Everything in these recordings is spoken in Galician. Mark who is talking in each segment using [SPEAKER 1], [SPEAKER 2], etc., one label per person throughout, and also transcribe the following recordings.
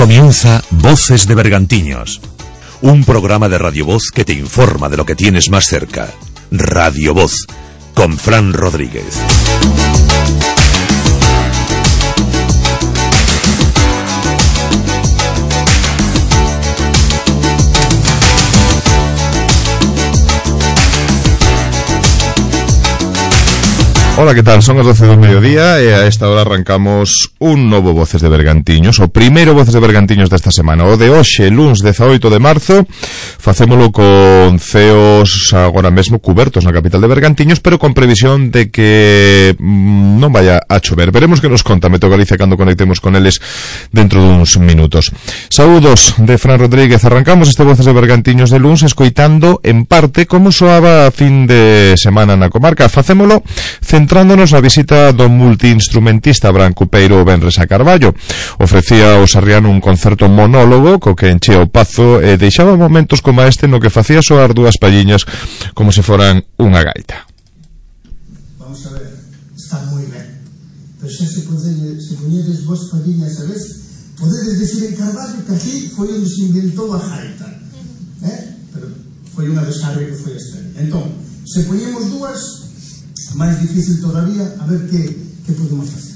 [SPEAKER 1] Comienza Voces de Bergantiños, un programa de Radio Voz que te informa de lo que tienes más cerca. Radio Voz, con Fran Rodríguez.
[SPEAKER 2] Ola, que tal? Son as 12 do mediodía e a esta hora arrancamos un novo Voces de Bergantiños, o primeiro Voces de Bergantiños desta semana, o de hoxe, luns 18 de marzo. Facémolo con ceos agora mesmo cubertos na capital de Bergantiños, pero con previsión de que non vaya a chover. Veremos que nos conta Meteo Galicia cando conectemos con eles dentro duns minutos. Saúdos de Fran Rodríguez. Arrancamos este Voces de Bergantiños de luns escoitando en parte como soaba a fin de semana na comarca. Facémolo centrándonos na visita do multiinstrumentista Abraham Cupeiro o venres a Carballo. Ofrecía ao Sarriano un concerto monólogo co que enchea o pazo e deixaba momentos como este no que facía soar dúas palliñas como se foran unha gaita.
[SPEAKER 3] Vamos a ver, está moi ben, pero xa se poñedes vos palliñas a vez, podedes decir en Carballo que aquí foi onde se inventou a gaita, pero foi unha desarre que foi extraña. Entón, se poñemos dúas, máis difícil todavía, a ver que podemos facer.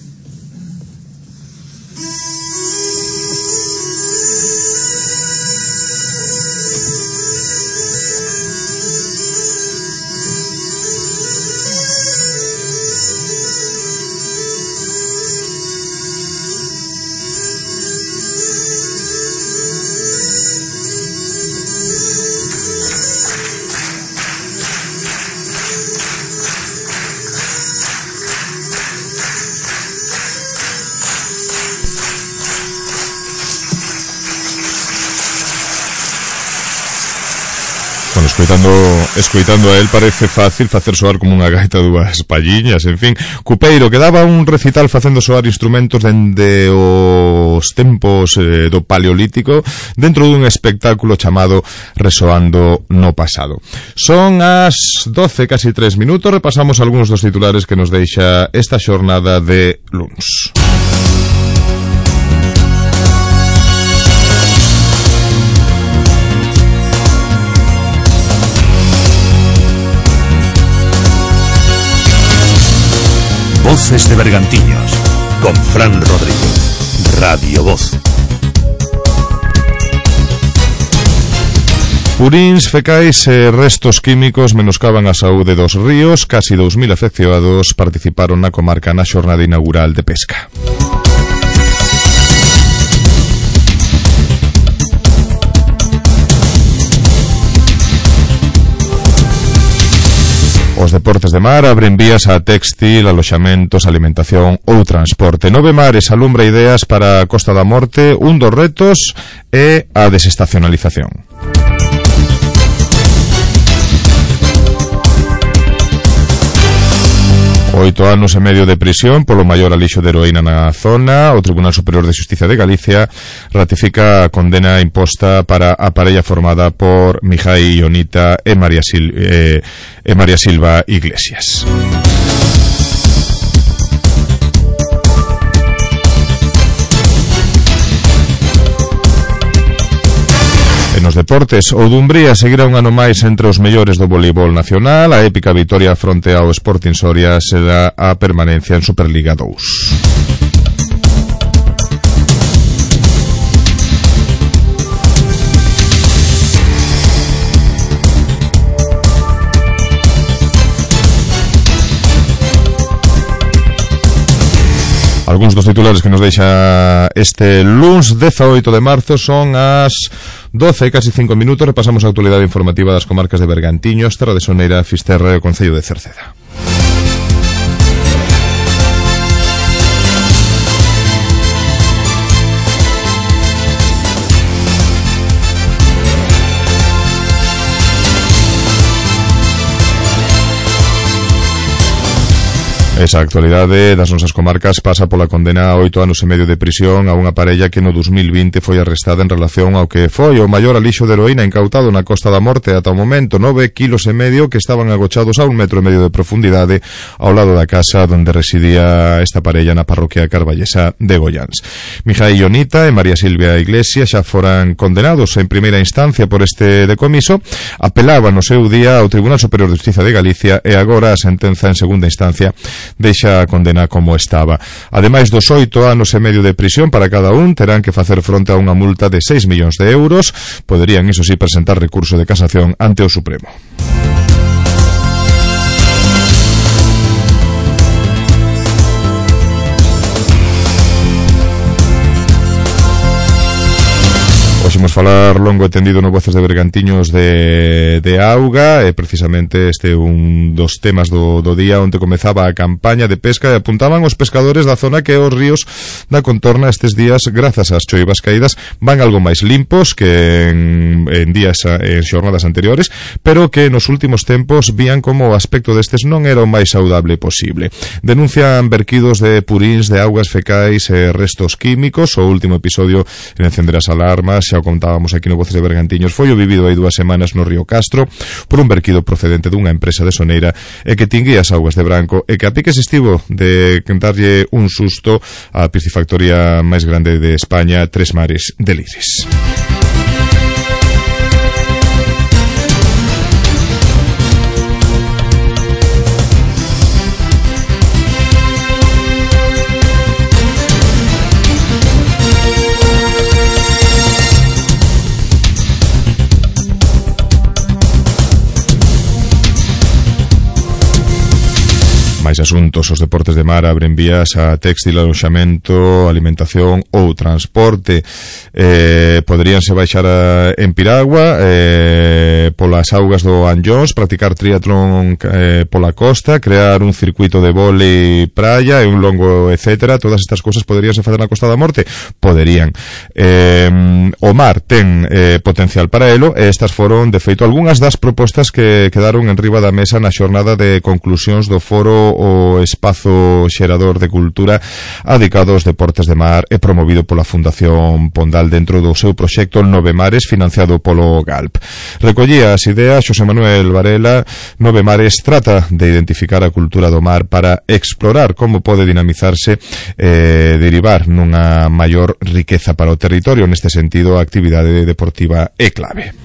[SPEAKER 2] Escoitando a él parece fácil facer soar como unha gaita dúas palliñas, en fin. Cupeiro que daba un recital facendo soar instrumentos dende os tempos do Paleolítico dentro dun espectáculo chamado Resoando no Pasado. Son as 12, casi 3 minutos, repasamos algúns dos titulares que nos deixa esta xornada de luns.
[SPEAKER 1] Voces de Bergantiños, con Fran Rodríguez, Radio Voz.
[SPEAKER 2] Purins, fecais e restos químicos menoscaban a saúde dos ríos. Casi 2000 afeccionados participaron na comarca na xornada inaugural de pesca. Os deportes de mar abren vías a téxtil, aloxamentos, alimentación ou transporte. 9 Mares alumbra ideas para a Costa da Morte. Un dos retos é a desestacionalización. Oito anos e medio de prisión polo maior alixo de heroína na zona. O Tribunal Superior de Xustiza de Galicia ratifica a condena imposta para a parella formada por Mijai Ionita e María Silva Iglesias. E nos deportes, o Dumbría seguirá un ano máis entre os mellores do voleibol nacional. A épica vitoria fronte ao Sporting Soria se dá a permanencia en Superliga 2. Algúns dos titulares que nos deixa este luns 18 de marzo son as 12, casi 5 minutos. Repasamos a actualidade informativa das comarcas de Bergantiños, Terra de Soneira, Fisterra e o Concello de Cerceda. Esa actualidade das nosas comarcas pasa pola condena a 8 anos e medio de prisión a unha parella que no 2020 foi arrestada en relación ao que foi o maior alixo de heroína incautado na Costa da Morte ata o momento, 9,5 kilos que estaban agochados a 1,5 metros de profundidade ao lado da casa onde residía esta parella na parroquia carballesa de Goiáns. Mijail Ionita e María Silvia Iglesias xa foran condenados en primeira instancia por este decomiso, apelaban no seu día ao Tribunal Superior de Justiza de Galicia e agora a sentenza en segunda instancia deixa a condena como estaba. Ademais dos 8 anos e medio de prisión para cada un, terán que facer fronte a unha multa de 6 millóns de euros. Poderían, iso sí, presentar recurso de casación ante o Supremo. Hoxe imos falar longo e tendido no Voces de Bergantiños de auga, e precisamente este é un dos temas do día onde comezaba a campaña de pesca e apuntaban os pescadores da zona que os ríos da contorna estes días, grazas ás choivas caídas, van algo máis limpos que en xornadas anteriores, pero que nos últimos tempos vían como o aspecto destes non era o máis saudable posible. Denuncian verquidos de puríns, de augas fecais e restos químicos. O último episodio en encender as alarmas, xa o contábamos aquí no Voces de Bergantiños, foi o vivido hai 2 semanas no río Castro por un verquido procedente dunha empresa de Soneira e que tinguía as augas de branco e que a piques estivo de darlle un susto á piscifactoría máis grande de España, Tres Mares de Liris. Máis asuntos, os deportes de mar abren vías a téxtil, aloxamento, alimentación ou transporte. Poderíanse baixar en piragua polas augas do Anllóns, practicar triatlón pola costa, crear un circuito de vólei praia e un longo, etcétera. Todas estas cousas poderíanse facer na Costa da Morte? Poderían. O mar ten potencial para elo e estas foron, de feito, algunhas das propostas que quedaron en riba da mesa na xornada de conclusións do foro o espazo xerador de cultura adicado aos deportes de mar e promovido pola Fundación Pondal dentro do seu proxecto Nove Mares, financiado polo GALP. Recollía as ideas Xosé Manuel Varela. Nove Mares trata de identificar a cultura do mar para explorar como pode dinamizarse e derivar nunha maior riqueza para o territorio. Neste sentido, a actividade deportiva é clave.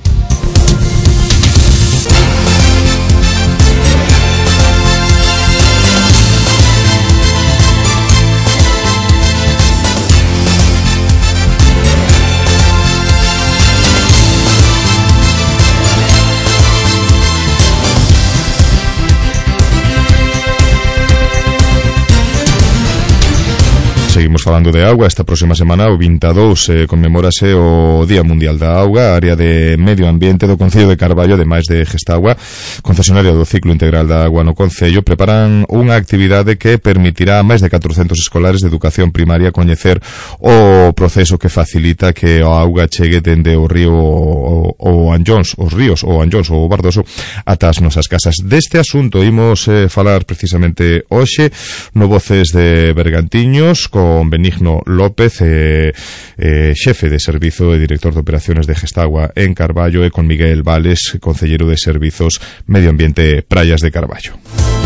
[SPEAKER 2] Seguimos falando de auga. Esta próxima semana, o 22, conmemórase o Día Mundial da Auga. A área de Medio Ambiente do Concello de Carballo, ademais de Gestagua, concesionaria do ciclo integral da agua no Concello, preparan unha actividade que permitirá a máis de 400 escolares de educación primaria coñecer o proceso que facilita que a auga chegue dende o río o Anllóns, os ríos, o Anllóns ou o Bardoso, ata as nosas casas. Deste asunto imos falar precisamente hoxe no Voces de Bergantiños con Benigno López, xefe de servizo e director de operaciones de Gestagua en Carballo, e con Miguel Vales, concelleiro de Servizos Medio Ambiente e Praias de Carballo.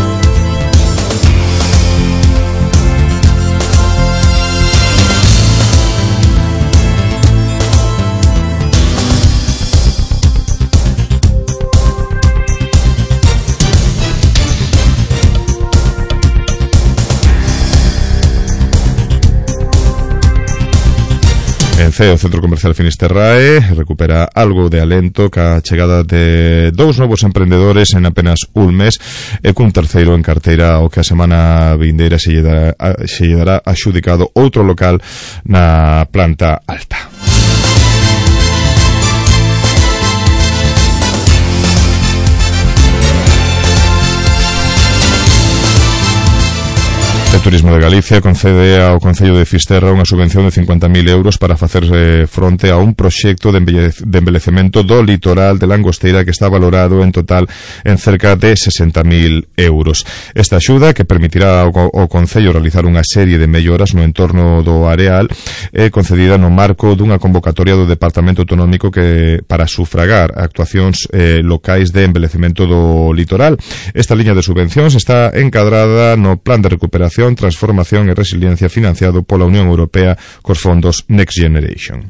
[SPEAKER 2] En Ceo, o Centro Comercial Finisterrae recupera algo de alento ca chegada de 2 novos emprendedores en apenas un mes e cun terceiro en carteira ao que a semana vindeira se lle dará axudicado outro local na planta alta. Turismo de Galicia concede ao Concello de Fisterra unha subvención de 50.000 euros para facer fronte a un proxecto de embelecemento do litoral de Langosteira que está valorado en total en cerca de 60.000 euros. Esta axuda, que permitirá ao Concello realizar unha serie de melloras no entorno do areal, é concedida no marco dunha convocatoria do Departamento Autonómico que para sufragar actuacións locais de embelecemento do litoral. Esta liña de subvencións está encadrada no Plan de Recuperación, Transformación e Resiliencia financiado pola Unión Europea cos fondos Next Generation.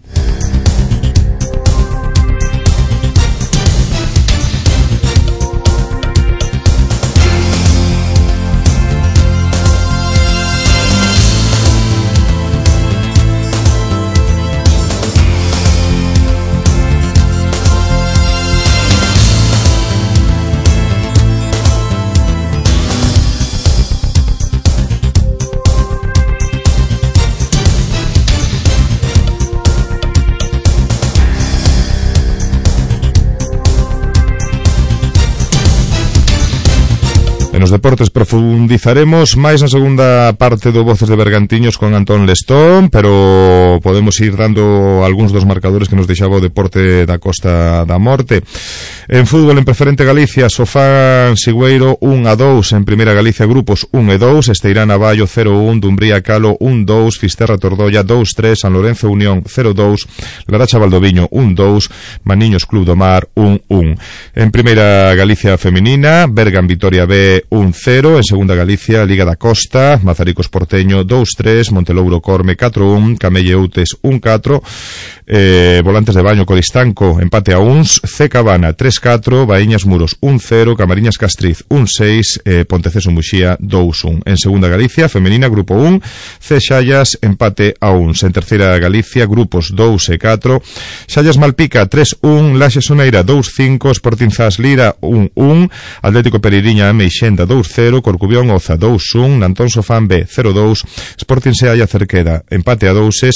[SPEAKER 2] En os deportes profundizaremos máis na segunda parte do Voces de Bergantiños con Antón Lestón, pero podemos ir dando algúns dos marcadores que nos deixaba o deporte da Costa da Morte. En fútbol, en Preferente Galicia, Sofán Sigüeiro 1-2, en Primeira Galicia grupos 1 e 2, Esteirán Aballo 0-1, Dumbría Calo 1-2, Fisterra Tordolla 2-3, San Lorenzo Unión 0-2, Laracha Valdoviño 1-2, Maniños Club do Mar 1-1. En Primeira Galicia Feminina, Bergan Vitoria B 1-0, en Segunda Galicia, Liga da Costa, Mazaricos Porteño 2-3, Montelouro Corme 4-1, Camelle Outes 1-4, Volantes de Baño Coristanco empate a 1, C Cabana 3-4, Baíñas Muros 1-0, Camariñas Castriz 1-6, Ponteceso Muxía 2-1. En Segunda Galicia Femenina, Grupo 1, C Xallas empate a 1. En Terceira Galicia, grupos 2 e 4, Xallas Malpica 3-1, Laxe Soneira 2-5, Sporting Zas Lira 1-1, Atlético Pereiriña Meixenda 2-0, Corcubión Oza 2-1, Nantón Sofán B 0-2, Sporting Sealla Cerqueda empate a 2,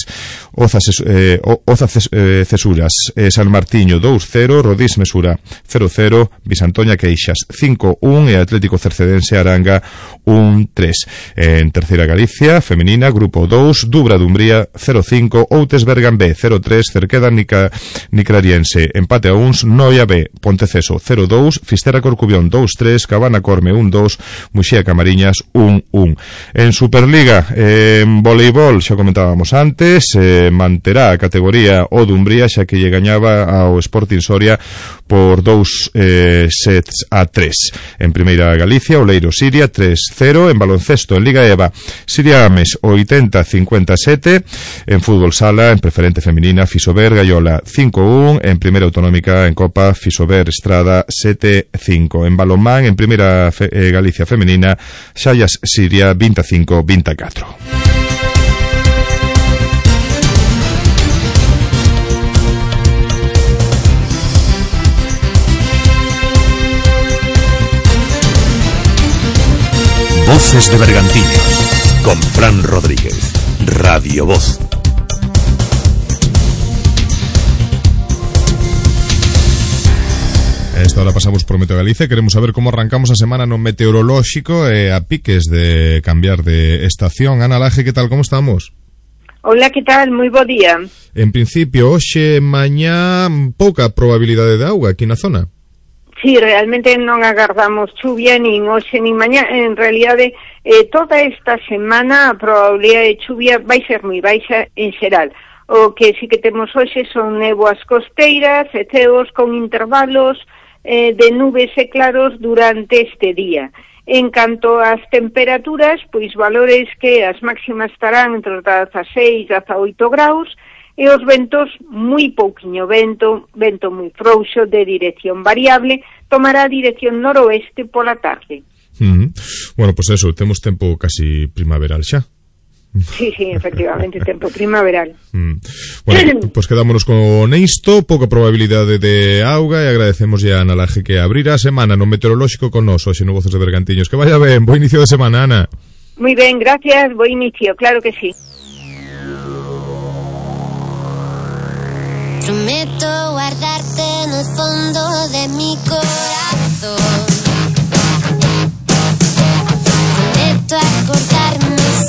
[SPEAKER 2] Oza Cesuras, San Martiño 2-0, Rodís Mesura 0-0, Bisantoña Queixas 5-1 e Atlético Cercedense Aranga 1-3. En Terceira Galicia Femenina, Grupo 2, Dubra Dumbría 0-5, Outes Bergan B 0-3, Cerqueda Nicrariense empate a 1, Noia B Ponteceso 0-2, Fisterra Corcubión 2-3, Cabana Corme 1-2, Muxía Camariñas 1-1. En Superliga, en voleibol, xa comentábamos antes, manterá a categoría o Dumbría, xa que lle gañaba ao Sporting Soria por 2 sets a 3. En Primeira Galicia, Oleiro Siria 3-0. En baloncesto, en Liga EVA, Siria Ames 80-57. En fútbol sala, en Preferente Feminina, Fisober Gaiola 5-1. En Primeira Autonómica, en Copa, Fisober Estrada 7-5. En balonmán, en Primeira Galicia Femenina, Xallas Siria 25-24.
[SPEAKER 1] Voces de Bergantiños con Fran Rodríguez, Radio Voz.
[SPEAKER 2] A esta hora pasamos por Meteo Galicia. Queremos saber como arrancamos a semana no meteorolóxico a piques de cambiar de estación. Ana Laje, que tal, como estamos?
[SPEAKER 4] Hola, que tal? Moi bo día.
[SPEAKER 2] En principio, hoxe, mañá, pouca probabilidade de auga aquí na zona.
[SPEAKER 4] Sí, realmente non agardamos chuvia nin hoxe nin mañá. En realidade, toda esta semana a probabilidade de chuvia vai ser moi baixa en xeral. O que sí que temos hoxe son néboas costeiras e ceos con intervalos de nubes e claros durante este día. En canto ás temperaturas, pois valores que as máximas estarán entre os 16 e 18 graus, e os ventos moi pouquiño vento moi frouxo de dirección variable, tomará dirección noroeste pola tarde.
[SPEAKER 2] Bueno, pues eso, temos tempo casi primaveral xa.
[SPEAKER 4] Sí, efectivamente, tempo primaveral.
[SPEAKER 2] Bueno, pues quedámonos con isto, pouca probabilidade de auga, e agradecemos a Ana Laje que abrirá a semana no meteorolóxico con nos, hoxe no Voces de Bergantiños. Que vaya ben, bo inicio de semana, Ana.
[SPEAKER 4] Moi ben, gracias, bo inicio, claro que sí.
[SPEAKER 5] Prometo guardarte en el fondo de mi corazón. Prometo acordarme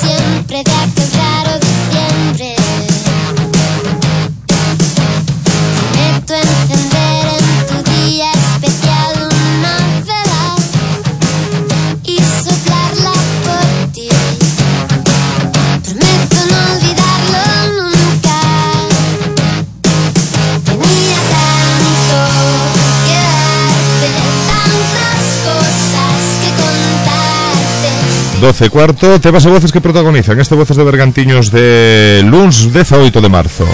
[SPEAKER 2] 12:15, temas e voces que protagonizan este Voces de Bergantiños de luns 18 de marzo.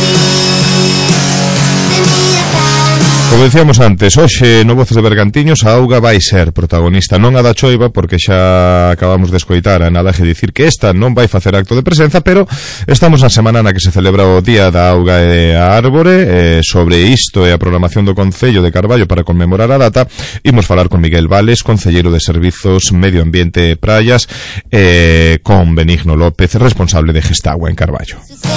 [SPEAKER 2] Como decíamos antes, hoxe no Voces de Bergantiños a auga vai ser protagonista, non a da choiva, porque xa acabamos de escoitar a Nalaje dicir que esta non vai facer acto de presenza, pero estamos na semana na que se celebra o Día da Auga e a Árbore. Sobre isto e a programación do Concello de Carballo para conmemorar a data, imos falar con Miguel Vales, concelleiro de Servizos, Medio Ambiente e Praias, con Benigno López, responsable de Gestagua en Carballo.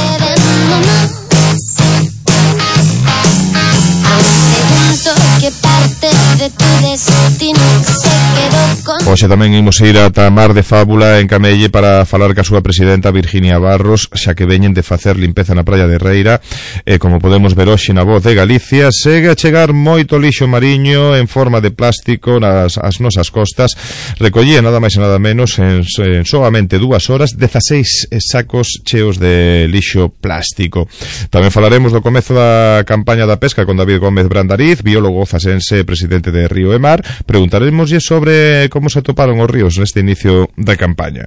[SPEAKER 5] Que parte de tu destino se quedó con...
[SPEAKER 2] Hoxe tamén imos ir ata Mar de Fábula en Camelle para falar ca súa presidenta Virginia Barros, xa que veñen de facer limpeza na praia de Reira, e como podemos ver hoxe na Voz de Galicia, segue a chegar moito lixo mariño en forma de plástico nas nosas costas. Recollía nada máis e nada menos en solamente 2 horas 16 sacos cheos de lixo plástico. Tamén falaremos do comezo da campaña da pesca con David Gómez Brandariz, biólogo zasense, presidente de Río e Mar. Preguntaremoslle sobre como se atoparon os ríos neste inicio da campaña.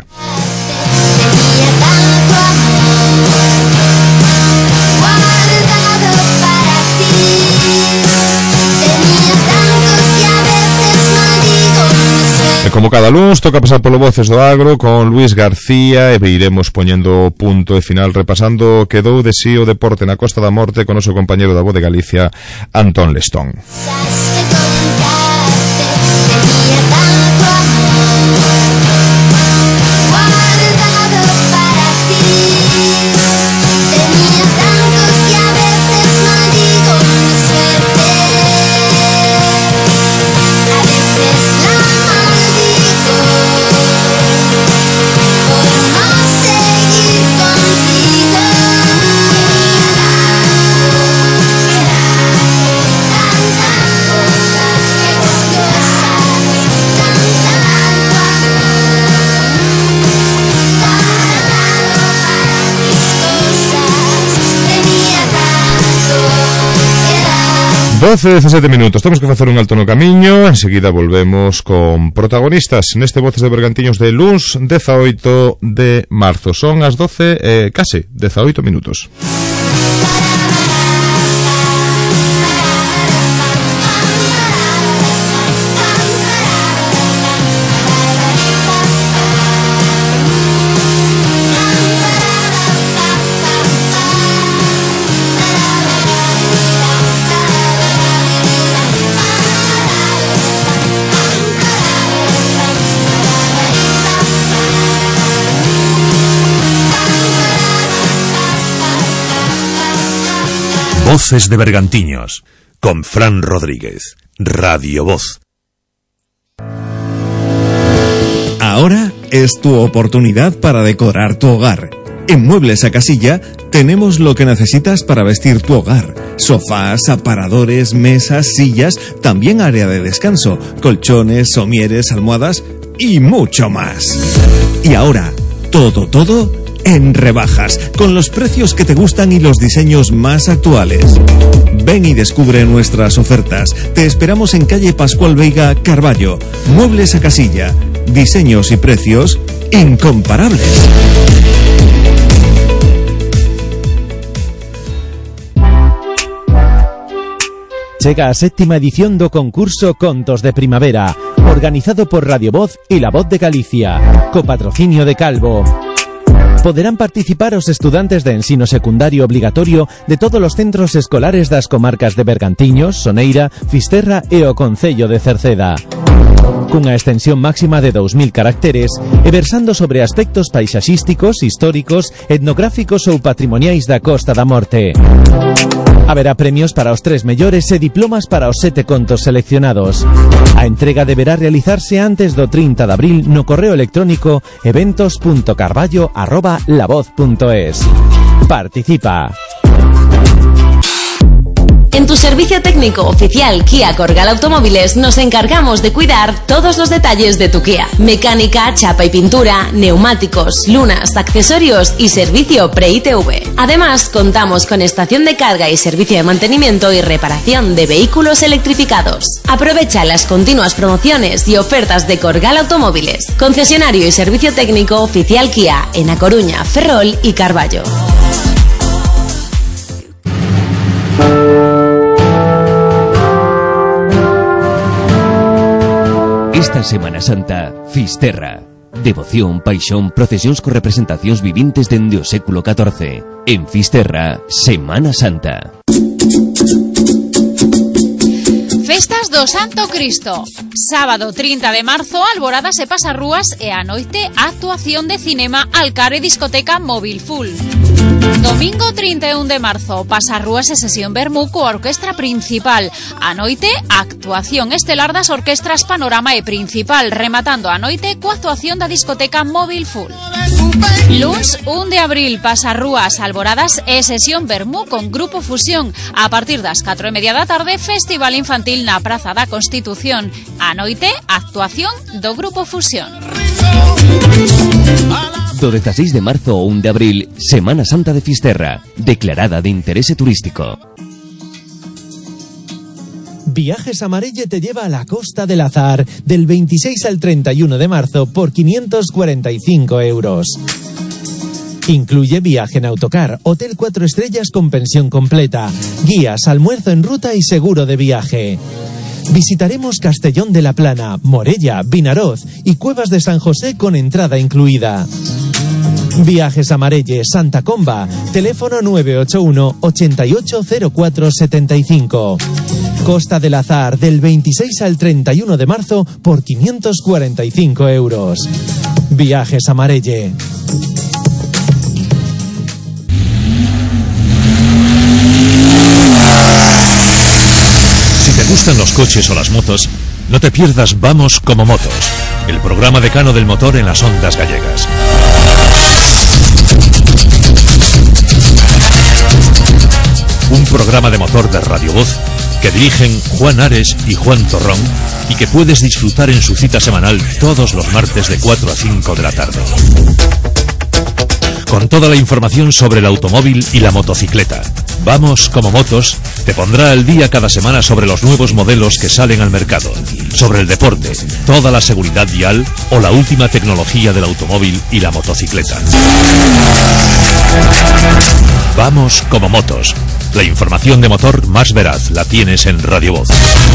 [SPEAKER 2] E como cada luns toca pasar polo Voces do Agro con Luis García, e iremos poñendo punto e final repasando o que dou de si o deporte na Costa da Morte con o noso compañero da Voz de Galicia, Antón Lestón. Doce, 17 minutos, temos que facer un alto no camiño. Enseguida volvemos con protagonistas neste Voces de Bergantiños de luns 18 de marzo. Son as 12, case 18 minutos.
[SPEAKER 1] Voces de Bergantiños, con Fran Rodríguez, Radio Voz.
[SPEAKER 6] Ahora es tu oportunidad para decorar tu hogar. En Muebles a Casilla tenemos lo que necesitas para vestir tu hogar. Sofás, aparadores, mesas, sillas, también área de descanso, colchones, somieres, almohadas y mucho más. Y ahora, todo en rebajas, con los precios que te gustan y los diseños más actuales. Ven y descubre nuestras ofertas. Te esperamos en calle Pascual Veiga, Carballo. Muebles a Casilla. Diseños y precios incomparables.
[SPEAKER 7] Chega a 7ª edición do concurso Contos de Primavera, organizado por Radio Voz y La Voz de Galicia, co patrocinio de Calvo. Poderán participar os estudantes de ensino secundario obligatorio de todos os centros escolares das comarcas de Bergantiños, Soneira, Fisterra e o Concello de Cerceda. Cunha extensión máxima de 2000 caracteres e versando sobre aspectos paisaxísticos, históricos, etnográficos ou patrimoniais da Costa da Morte. Haberá premios para os 3 mellores e diplomas para os 7 contos seleccionados. A entrega deberá realizarse antes do 30 de abril no correo electrónico eventos.carballo@lavoz.es. Participa.
[SPEAKER 8] En tu servicio técnico oficial Kia Corgal Automóviles nos encargamos de cuidar todos los detalles de tu Kia. Mecánica, chapa y pintura, neumáticos, lunas, accesorios y servicio pre-ITV. Además, contamos con estación de carga y servicio de mantenimiento y reparación de vehículos electrificados. Aprovecha las continuas promociones y ofertas de Corgal Automóviles, concesionario y servicio técnico oficial Kia en A Coruña, Ferrol y Carballo.
[SPEAKER 9] Esta Semana Santa, Fisterra. Devoción, paixón, procesións con representacións vivintes dende o século XIV. En Fisterra, Semana Santa.
[SPEAKER 10] Festas do Santo Cristo. Sábado 30 de marzo, alboradas e pasarrúas e a noite actuación de cinema Alcar e discoteca Móvil Full. Domingo 31 de marzo, pasarrúas e sesión vermú coa orquestra principal. A noite, actuación estelar das orquestras Panorama e Principal, rematando a noite coa actuación da discoteca Móvil Full. Luns 1 de abril, pasarrúas, alboradas e sesión vermú con Grupo Fusión. A partir das 4:30 da tarde, festival infantil na Praza da Constitución. A noite, actuación do Grupo Fusión.
[SPEAKER 9] Do 16 de marzo ao 1 de abril, Semana Santa de Fisterra, declarada de interese turístico.
[SPEAKER 7] Viajes Amarelle te lleva a la Costa del Azar del 26 al 31 de marzo por 545 euros. Incluye viaje en autocar, hotel 4 estrellas con pensión completa, guías, almuerzo en ruta y seguro de viaje. Visitaremos Castellón de la Plana, Morella, Vinaroz y Cuevas de San José con entrada incluida. Viajes Amarelle, Santa Comba, teléfono 981 880475. Costa del Azar, del 26 al 31 de marzo por 545 euros. Viajes Amarelle.
[SPEAKER 1] Si te gustan los coches o las motos, no te pierdas Vamos como Motos, el programa decano del motor en las ondas gallegas. Un programa de motor de Radio Voz que dirigen Juan Ares y Juan Torrón y que puedes disfrutar en su cita semanal todos los martes de 4 a 5 de la tarde. Con toda la información sobre el automóvil y la motocicleta. Vamos como Motos te pondrá al día cada semana sobre los nuevos modelos que salen al mercado, sobre el deporte, toda la seguridad vial o la última tecnología del automóvil y la motocicleta. Vamos como Motos. La información de motor más veraz la tienes en Radio Voz.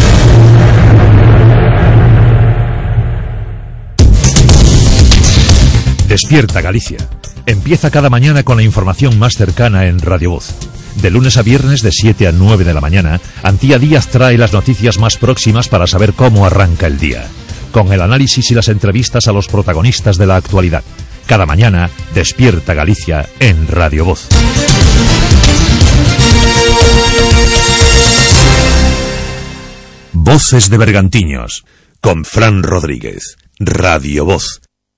[SPEAKER 1] Despierta Galicia. Empieza cada mañana con la información más cercana en Radio Voz. De lunes a viernes de 7 a 9 de la mañana, Antía Díaz trae las noticias más próximas para saber cómo arranca el día, con el análisis y las entrevistas a los protagonistas de la actualidad. Cada mañana, Despierta Galicia en Radio Voz. Voces de Bergantiños, con Fran Rodríguez, Radio Voz.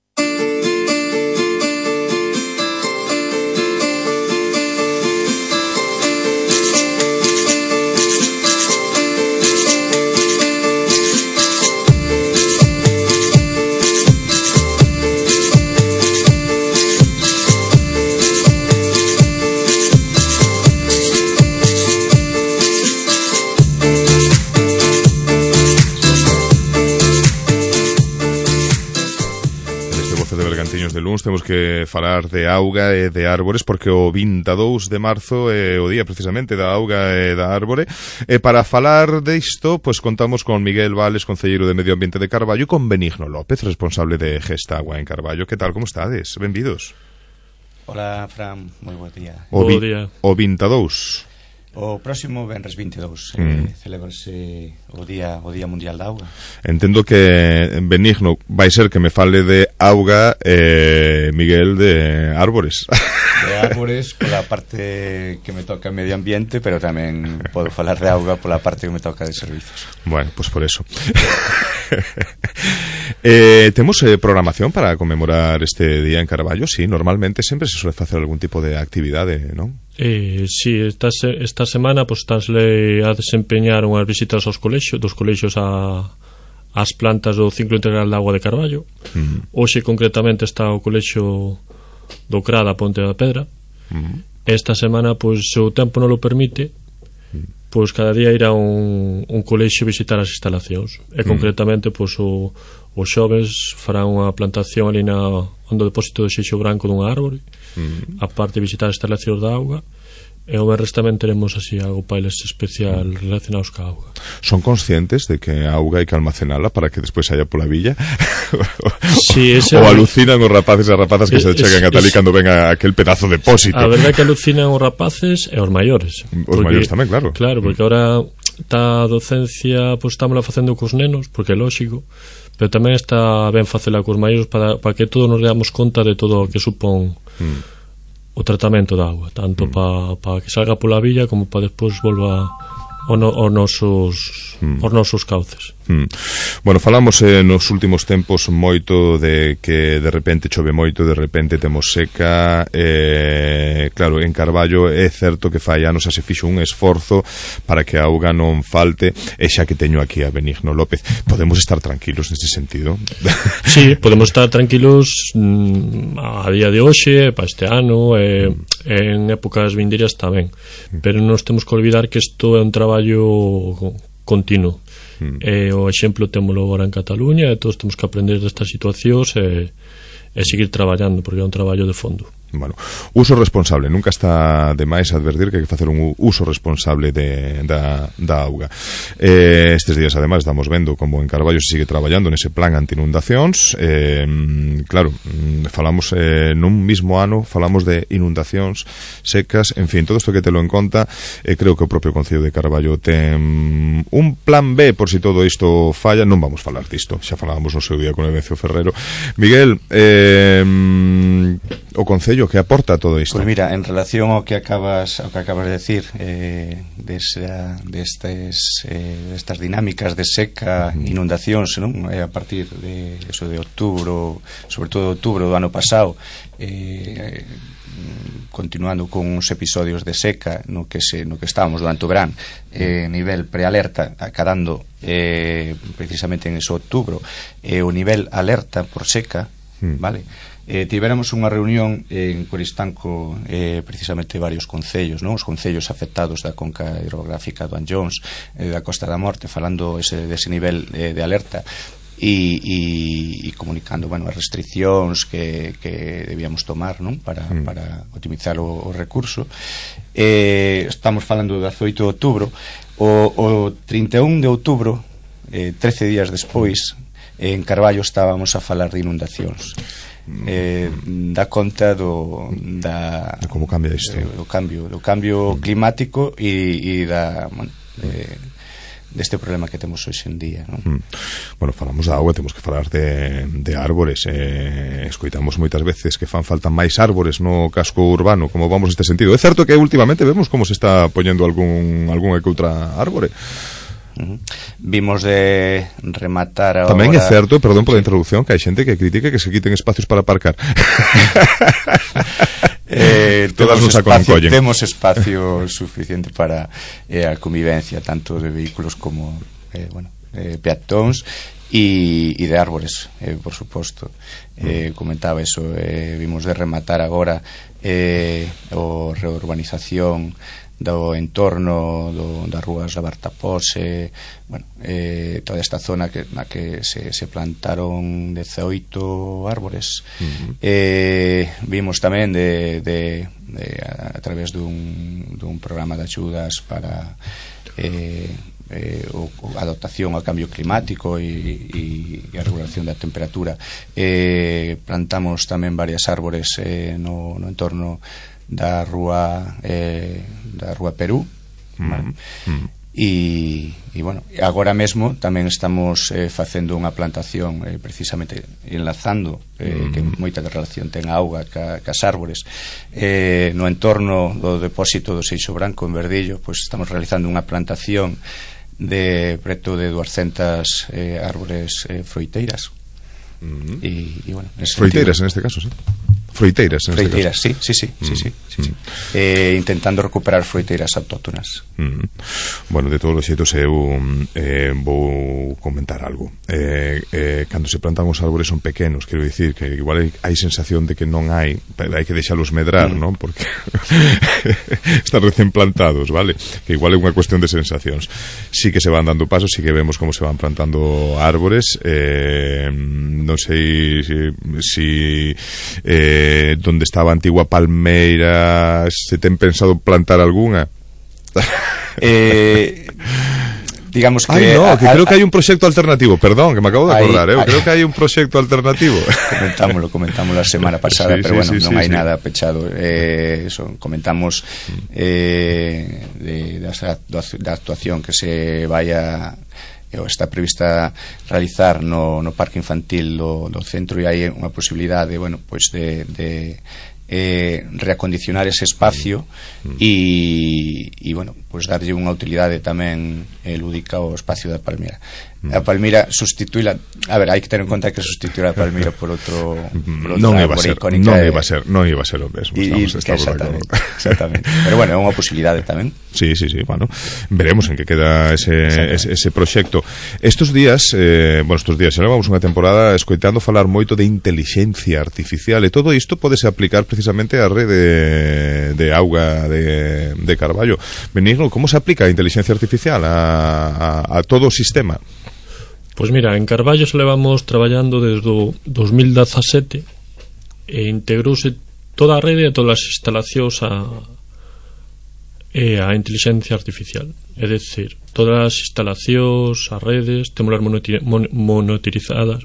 [SPEAKER 2] De luns temos que falar de auga e de árbores porque o 22 de marzo é o día precisamente da auga e da árbore e para falar disto pois contamos con Miguel Vales, concelleiro de Medio Ambiente de Carballo, e con Benigno López, responsable de Gesta Agua en Carballo. Que tal, como estades? Benvidos.
[SPEAKER 11] Hola, Fran, moi bo día.
[SPEAKER 2] O 22.
[SPEAKER 11] O próximo venres 22 celebrase o Día Mundial da Auga. Entendo
[SPEAKER 2] que Benigno vai ser que me fale de auga e Miguel de árbores.
[SPEAKER 11] De árbores pola parte que me toca medio ambiente, pero tamén podo falar de auga pola parte que me toca de servizos.
[SPEAKER 2] Bueno, pues por eso. Temos programación para conmemorar este día en Carballo? Sí, normalmente sempre se suele facer algún tipo de actividade, non?
[SPEAKER 12] Si, esta semana pues estásle a desempeñar unhas visitas aos dos colexios ás plantas do ciclo integral de auga de Carballo. Hoxe concretamente está o colexio do Crada Ponte da Pedra. Esta semana, pois, se o tempo non lo permite, pois cada día irá un colexio visitar as instalacións. E concretamente, pois, os xoves farán unha plantación ali onde o depósito de xeixo branco dunha árbore, a parte de visitar as instalacións da auga. E o venres tamén teremos así algo pailes especial relacionados ca auga.
[SPEAKER 2] Son conscientes de que a auga hai que almacenala para que despois haya pola villa?
[SPEAKER 12] Sí,
[SPEAKER 2] ou alucinan os rapaces e rapazas que se chegan a tal e cando ven aquel pedazo de depósito?
[SPEAKER 12] A verdade é que alucinan os rapaces e os maiores.
[SPEAKER 2] Os maiores tamén, claro.
[SPEAKER 12] Claro, porque agora está a docencia, pois estámola facendo cos nenos, porque é lógico, pero tamén está ben facela cos maiores para que todos nos damos conta de todo o que supón o tratamento da auga, tanto para que salga pola villa como para despois volva aos nosos cauces.
[SPEAKER 2] Bueno, falamos nos últimos tempos moito de que de repente chove moito, de repente temos seca. Claro, en Carballo é certo que fai anos se fixo un esforzo para que a auga non falte, e xa que teño aquí a Benigno López, podemos estar tranquilos neste sentido?
[SPEAKER 12] Sí, podemos estar tranquilos a día de hoxe, para este ano, en épocas vindeiras tamén, pero nos temos que olvidar que isto é un traballo continuo. O exemplo témolo agora en Cataluña, e todos temos que aprender destas situacións e seguir traballando, porque é un traballo de fondo.
[SPEAKER 2] Bueno, uso responsable, nunca está de máis advertir que hai que facer un uso responsable da auga. Estes días ademais estamos vendo como en Carballo se sigue traballando nese plan anti-inundacións. Claro, falamos nun mismo ano, falamos de inundacións, secas, en fin, todo isto que te lo en conta. Creo que o propio Concello de Carballo ten un plan B por si todo isto falla. Non vamos falar disto, xa falábamos no seu día con Evencio Ferrero. Miguel, o Concello que aporta todo isto?
[SPEAKER 11] Pois mira, en relación ao que acabas de decir, destas dinámicas de seca, inundacións, non? A partir de eso de outubro, sobre todo outubro do ano pasado, continuando con uns episodios de seca no que estábamos durante o verán, nivel prealerta, acadando precisamente en ese outubro o nivel alerta por seca, vale? Tivéramos unha reunión en Coristanco, precisamente varios concellos, non? Os concellos afectados da conca hidrográfica do Anllóns, da Costa da Morte, falando dese nivel de alerta e comunicando, bueno, as restriccións que debíamos tomar, non? Para optimizar o recurso. Estamos falando do 18 de outubro. O 31 de outubro, 13 días despois, en Carballo estábamos a falar de inundacións. Dá conta de
[SPEAKER 2] como cambia isto,
[SPEAKER 11] do cambio climático e deste problema que temos hoxe en día, non?
[SPEAKER 2] Bueno, falamos da auga, temos que falar de árbores. Escoitamos moitas veces que fan falta máis árbores no casco urbano. Como vamos neste sentido? É certo que últimamente vemos como se está poñendo algunha que outra árbore.
[SPEAKER 11] Vimos de rematar agora...
[SPEAKER 2] Tamén é certo, perdón pola introducción, que hai xente que critica que se quiten espacios para aparcar.
[SPEAKER 11] Temos espacio suficiente para a convivencia tanto de vehículos como peatóns e de árbores, por suposto. Comentaba eso, vimos de rematar agora o reurbanización do entorno das rúas da Bartapós, toda esta zona na que se plantaron 18 árbores. Vimos tamén a través dun programa de axudas para a adaptación ao cambio climático e a regulación da temperatura. Plantamos tamén varias árbores no entorno da rúa Perú, e bueno, agora mesmo tamén estamos facendo unha plantación precisamente enlazando que moita relación ten a auga cas árbores no entorno do depósito do Seixo Branco en Verdillo. Pois estamos realizando unha plantación de preto de 200 árbores froiteiras.
[SPEAKER 2] Froiteiras en este caso, sí. froiteiras,
[SPEAKER 11] froiteiras, sí. Intentando recuperar froiteiras autóctonas.
[SPEAKER 2] Bueno, de todos os xeitos eu vou comentar algo. Cando se plantan os árbores son pequenos, quero dicir que igual hai sensación de que non hai, pero hai que deixalos medrar, non? Porque están recén plantados, vale? Que igual é unha cuestión de sensacións. Sí que se van dando pasos, sí que vemos como se van plantando árbores. Non sei si donde estaba a antigua palmeira se ten pensado plantar algunha.
[SPEAKER 11] Digamos que...
[SPEAKER 2] que creo que hai un proxecto alternativo. Perdón, que me acabo de acordar. Creo que hai un proxecto alternativo.
[SPEAKER 11] Comentámoslo a semana pasada, pero bueno, non hai nada pechado. Comentamos da actuación que se vaya está prevista realizar no parque infantil do centro, e hai unha posibilidade, bueno, pois de reacondicionar ese espacio e bueno, pois darlle unha utilidade tamén lúdica ao espacio da Palmira. A Palmira sustituíla, a ver, hai que ter en conta que sustituir a Palmira por outro
[SPEAKER 2] non iba a ser o mesmo,
[SPEAKER 11] exactamente. Pero bueno, é unha posibilidade tamén.
[SPEAKER 2] Sí, bueno, veremos en que queda ese proxecto. Estes días, xa levamos unha temporada escoitando falar moito de intelixencia artificial, e todo isto podese aplicar precisamente á rede de auga de Carballo. Benigno, como se aplica a inteligencia artificial a todo o sistema?
[SPEAKER 12] Pois mira, en Carballo se levamos traballando desde o 2017 e integrouse toda a rede e todas as instalacións a inteligencia artificial. É dicir, todas as instalacións, as redes, temos as monitorizadas.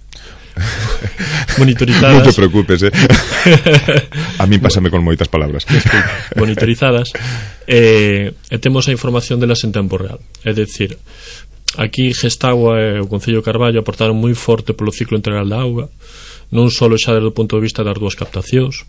[SPEAKER 2] Non te preocupes, a mí pásame con moitas palabras.
[SPEAKER 12] Monitorizadas, e temos a información delas en tempo real. É dicir, aquí Gestagua e o Concello de Carballo aportaron moi forte polo ciclo integral da auga, non só xa desde o punto de vista das dúas captacións,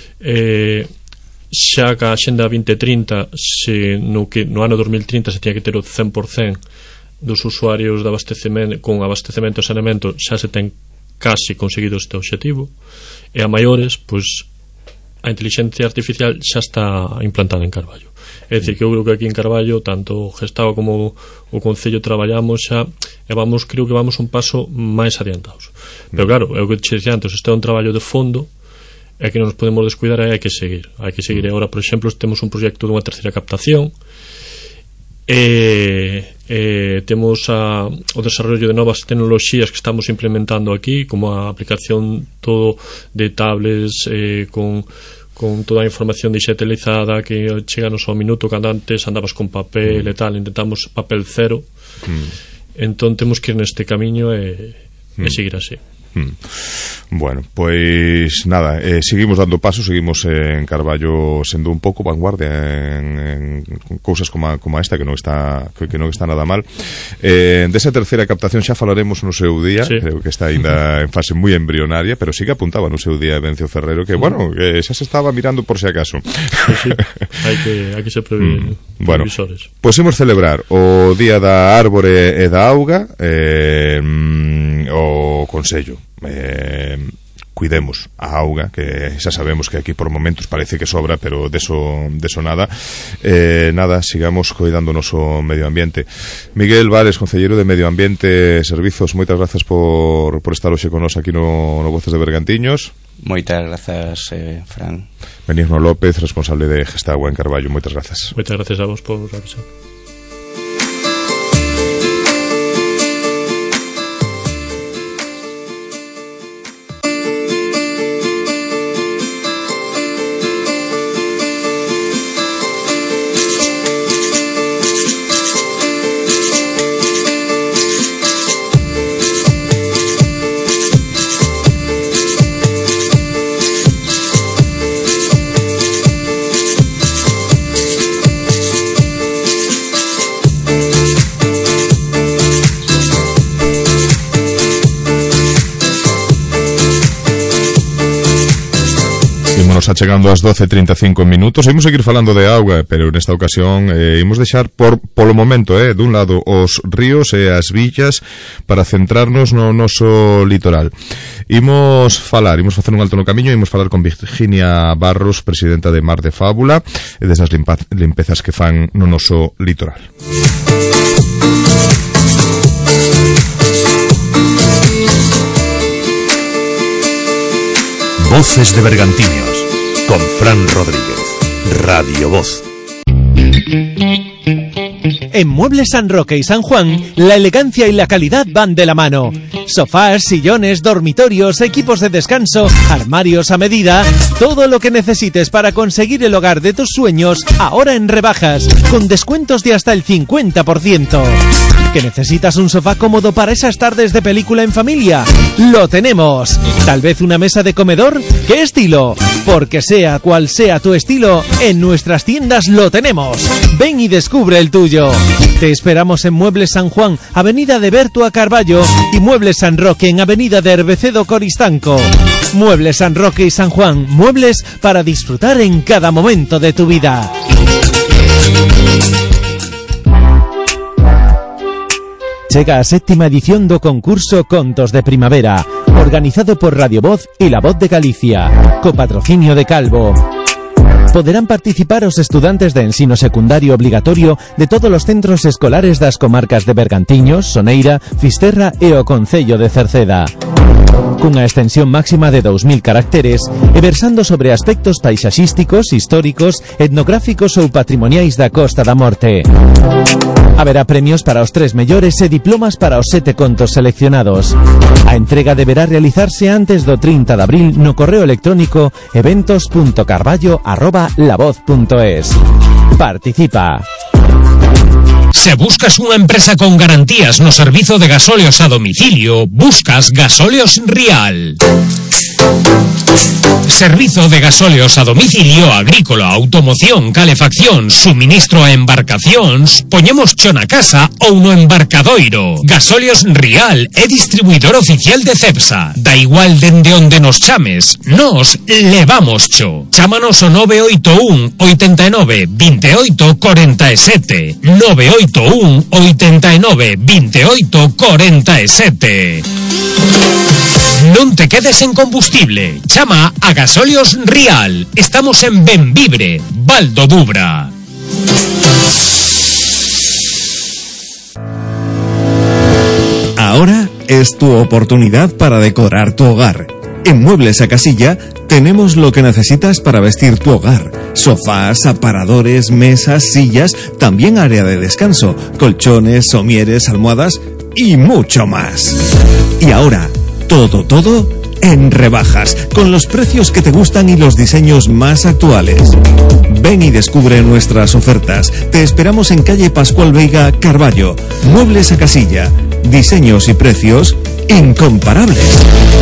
[SPEAKER 12] xa que a Axenda 2030 no ano 2030 se tiña que ter o 100% dos usuarios de abastecemento con abastecemento e saneamento, xa se ten casi conseguido este obxectivo, e a maiores, pois a inteligencia artificial xa está implantada en Carballo. É dicir, que eu creo que aquí en Carballo tanto o Gestado como o Concello traballamos xa e creo que vamos un paso máis adiantados. Pero claro, é o que te dixía antes, este é un traballo de fondo e que non nos podemos descuidar, e hai que seguir. E agora, por exemplo, temos un proxecto dunha terceira captación, temos o desarrollo de novas tecnoloxías que estamos implementando aquí, como a aplicación todo de tablets con toda a información digitalizada que cheganos ao minuto, cando antes andabas con papel e tal, intentamos papel cero. Entón temos que ir neste camiño e seguir así.
[SPEAKER 2] Bueno, pois nada, seguimos dando pasos, seguimos en Carballo sendo un pouco vanguardia en cousas como esta, que non está nada mal. Desa terceira captación xa falaremos no seu día, creo que está ainda en fase moi embrionaria, pero sí que apuntaba no seu día Vencio Ferrero que, bueno, que xa se estaba mirando por si acaso.
[SPEAKER 12] Sí. Hai que ser previsores.
[SPEAKER 2] Pois imos celebrar o Día da Árbore e da Auga, o Consello cuidemos a auga, que xa sabemos que aquí por momentos parece que sobra, pero deso nada. Sigamos cuidando o noso medio ambiente. Miguel Vares, concelleiro de Medio Ambiente e Servizos, moitas grazas por estar hoxe con nos aquí no Voces de Bergantiños.
[SPEAKER 11] Moitas grazas, Fran.
[SPEAKER 2] Benigno López, responsable de Gestagua en Carballo, moitas grazas.
[SPEAKER 12] Moitas grazas a vos por avisar.
[SPEAKER 2] Imos achegando ás 12:35 minutos. Imos seguir falando de auga, pero nesta ocasión imos deixar polo momento, dun lado os ríos e as villas para centrarnos no noso litoral. Imos facer un alto no camiño e imos falar con Virginia Barros, presidenta de Mar de Fábula, e desas limpezas que fan no noso litoral.
[SPEAKER 1] Voces de Bergantiños, con Fran Rodríguez, Radio Voz.
[SPEAKER 7] En Muebles San Roque y San Juan, la elegancia y la calidad van de la mano. Sofás, sillones, dormitorios, equipos de descanso, armarios a medida, todo lo que necesites para conseguir el hogar de tus sueños, ahora en rebajas, con descuentos de hasta el 50%. ¿Que necesitas un sofá cómodo para esas tardes de película en familia? ¡Lo tenemos! ¿Tal vez una mesa de comedor? ¿Qué estilo? Porque sea cual sea tu estilo, en nuestras tiendas lo tenemos. Ven y descubre el tuyo. Te esperamos en Muebles San Juan, Avenida de Bertua Carballo, y Muebles San Roque en Avenida de Herbecedo Coristanco. Muebles San Roque y San Juan, muebles para disfrutar en cada momento de tu vida. Chega a 7ª edición do concurso Contos de Primavera, organizado por Radio Voz y La Voz de Galicia, copatrocinio de Calvo. Poderán participar os estudantes de ensino secundario obligatorio de todos os centros escolares das comarcas de Bergantiños, Soneira, Fisterra e o Concello de Cerceda. Cunha extensión máxima de 2000 caracteres e versando sobre aspectos paisaxísticos, históricos, etnográficos ou patrimoniais da Costa da Morte. Haberá premios para os 3 mellores e diplomas para os 7 contos seleccionados. A entrega deberá realizarse antes do 30 de abril no correo electrónico eventos.carballo@lavoz.es. Participa.
[SPEAKER 13] Se buscas unha empresa con garantías no servizo de gasóleos a domicilio, buscas Gasóleos Rial. Servizo de gasóleos a domicilio agrícola, automoción, calefacción, suministro a embarcacións, poñemos cho na casa ou no embarcadoiro. Gasóleos Rial é distribuidor oficial de Cepsa. Da igual dende onde nos chames, nos levamos cho. Chámanos o 981 89 28 47. 981 89 28 47. Non te quedes en combustible. Chama a Gasóleos Rial. Estamos en Benvibre, Val do Dubra.
[SPEAKER 6] Ahora es tu oportunidad para decorar tu hogar. En Muebles a Casilla tenemos lo que necesitas para vestir tu hogar. Sofás, aparadores, mesas, sillas, también área de descanso, colchones, somieres, almohadas y mucho más. Y ahora, todo en rebajas, con los precios que te gustan y los diseños más actuales. Ven y descubre nuestras ofertas. Te esperamos en calle Pascual Veiga, Carballo. Muebles a Casilla. Diseños y precios incomparables.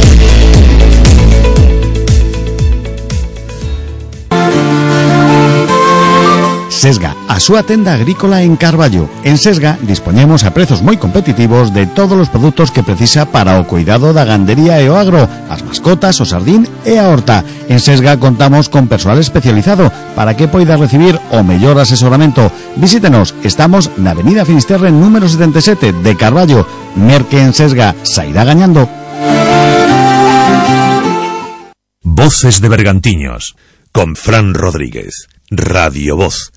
[SPEAKER 14] Sesga, a súa tenda agrícola en Carballo. En Sesga dispoñemos a prezos moi competitivos de todos os produtos que precisa para o cuidado da gandería e o agro, as mascotas, o sardín e a horta. En Sesga contamos con persoal especializado para que poida recibir o mellor asesoramento. Visítenos, estamos na Avenida Finisterre número 77 de Carballo. Merque en Sesga, sairá gañando.
[SPEAKER 1] Voces de Bergantiños, con Fran Rodríguez, Radio Voz.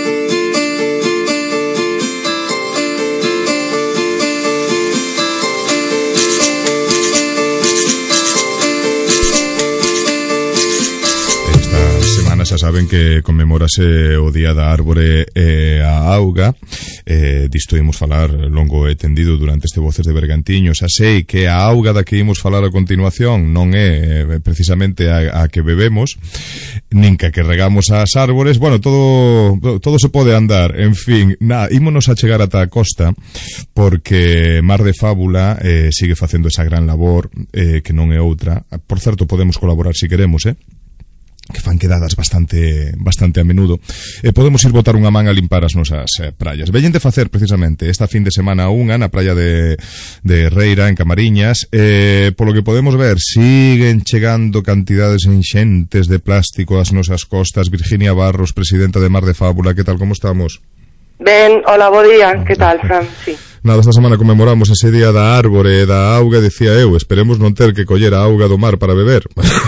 [SPEAKER 2] Xa saben que conmemórase o Día da Árbore e a Auga. Disto imos falar longo e tendido durante este Voces de Bergantiños. Xa sei que a auga da que imos falar a continuación non é precisamente a que bebemos, nin que regamos as árbores. Bueno, todo se pode andar. En fin, ímonos a chegar ata a costa porque Mar de Fábula sigue facendo esa gran labor que non é outra. Por certo, podemos colaborar se queremos, que fan quedadas bastante a menudo, podemos ir botar unha man a limpar as nosas praias. Veñen de facer precisamente esta fin de semana unha na praia de Reira, en Camariñas. Polo que podemos ver, siguen chegando cantidades enxentes de plástico ás nosas costas. Virginia Barros, presidenta de Mar de Fábula, que tal, como estamos?
[SPEAKER 15] Ben, hola, bo día, que tal, Fran? Sí.
[SPEAKER 2] Nada, esta semana conmemoramos ese día da árbore e da auga, decía eu, esperemos non ter que coller a auga do mar para beber.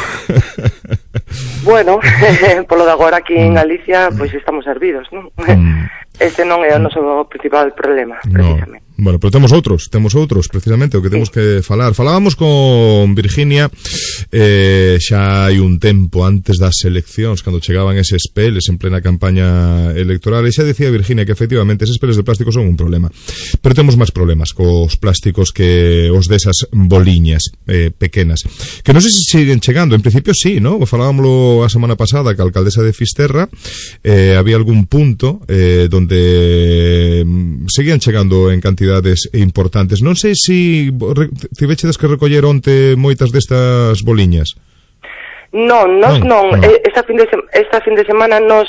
[SPEAKER 15] Bueno, polo de agora aquí en Galicia, pois estamos servidos, non? Este non é o noso principal problema, precisamente.
[SPEAKER 2] Bueno, pero temos outros, precisamente, o que temos que falar. Falábamos con Virginia xa hai un tempo antes das eleccións, cando chegaban eses peles en plena campaña electoral, e xa decía Virginia que efectivamente eses peles de plástico son un problema. Pero temos máis problemas cos plásticos que os desas boliñas pequenas, que non sei se siguen chegando. En principio sí, ¿no? Falábamoslo a semana pasada que a alcaldesa de Fisterra había algún punto donde seguían chegando en cantidades importantes. Non sei se tivechedes que recoller onte moitas destas boliñas.
[SPEAKER 15] Non. Esta fin de semana nos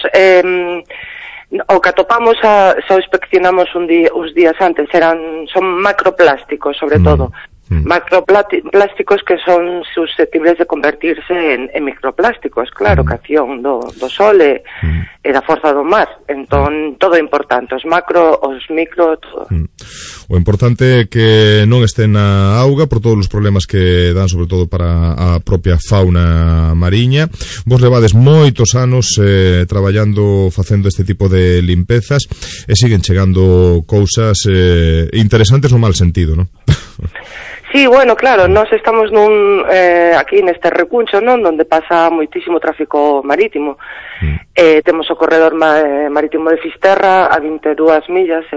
[SPEAKER 15] o que atopamos xa o inspeccionamos uns días antes, son macroplásticos, sobre todo. Macroplásticos que son susceptibles de convertirse en microplásticos, claro, que acción do sol e da forza do mar. Entón, todo é importante, os macro, os micro, todo.
[SPEAKER 2] O importante é que non estén na auga por todos os problemas que dan, sobre todo para a propia fauna mariña. Vos levades moitos anos traballando, facendo este tipo de limpezas, e siguen chegando cousas interesantes no mal sentido, non?
[SPEAKER 15] Sí, bueno, claro, nós estamos aquí neste recuncho, non, donde pasa moitísimo tráfico marítimo. Temos o corredor marítimo de Fisterra a 22 millas,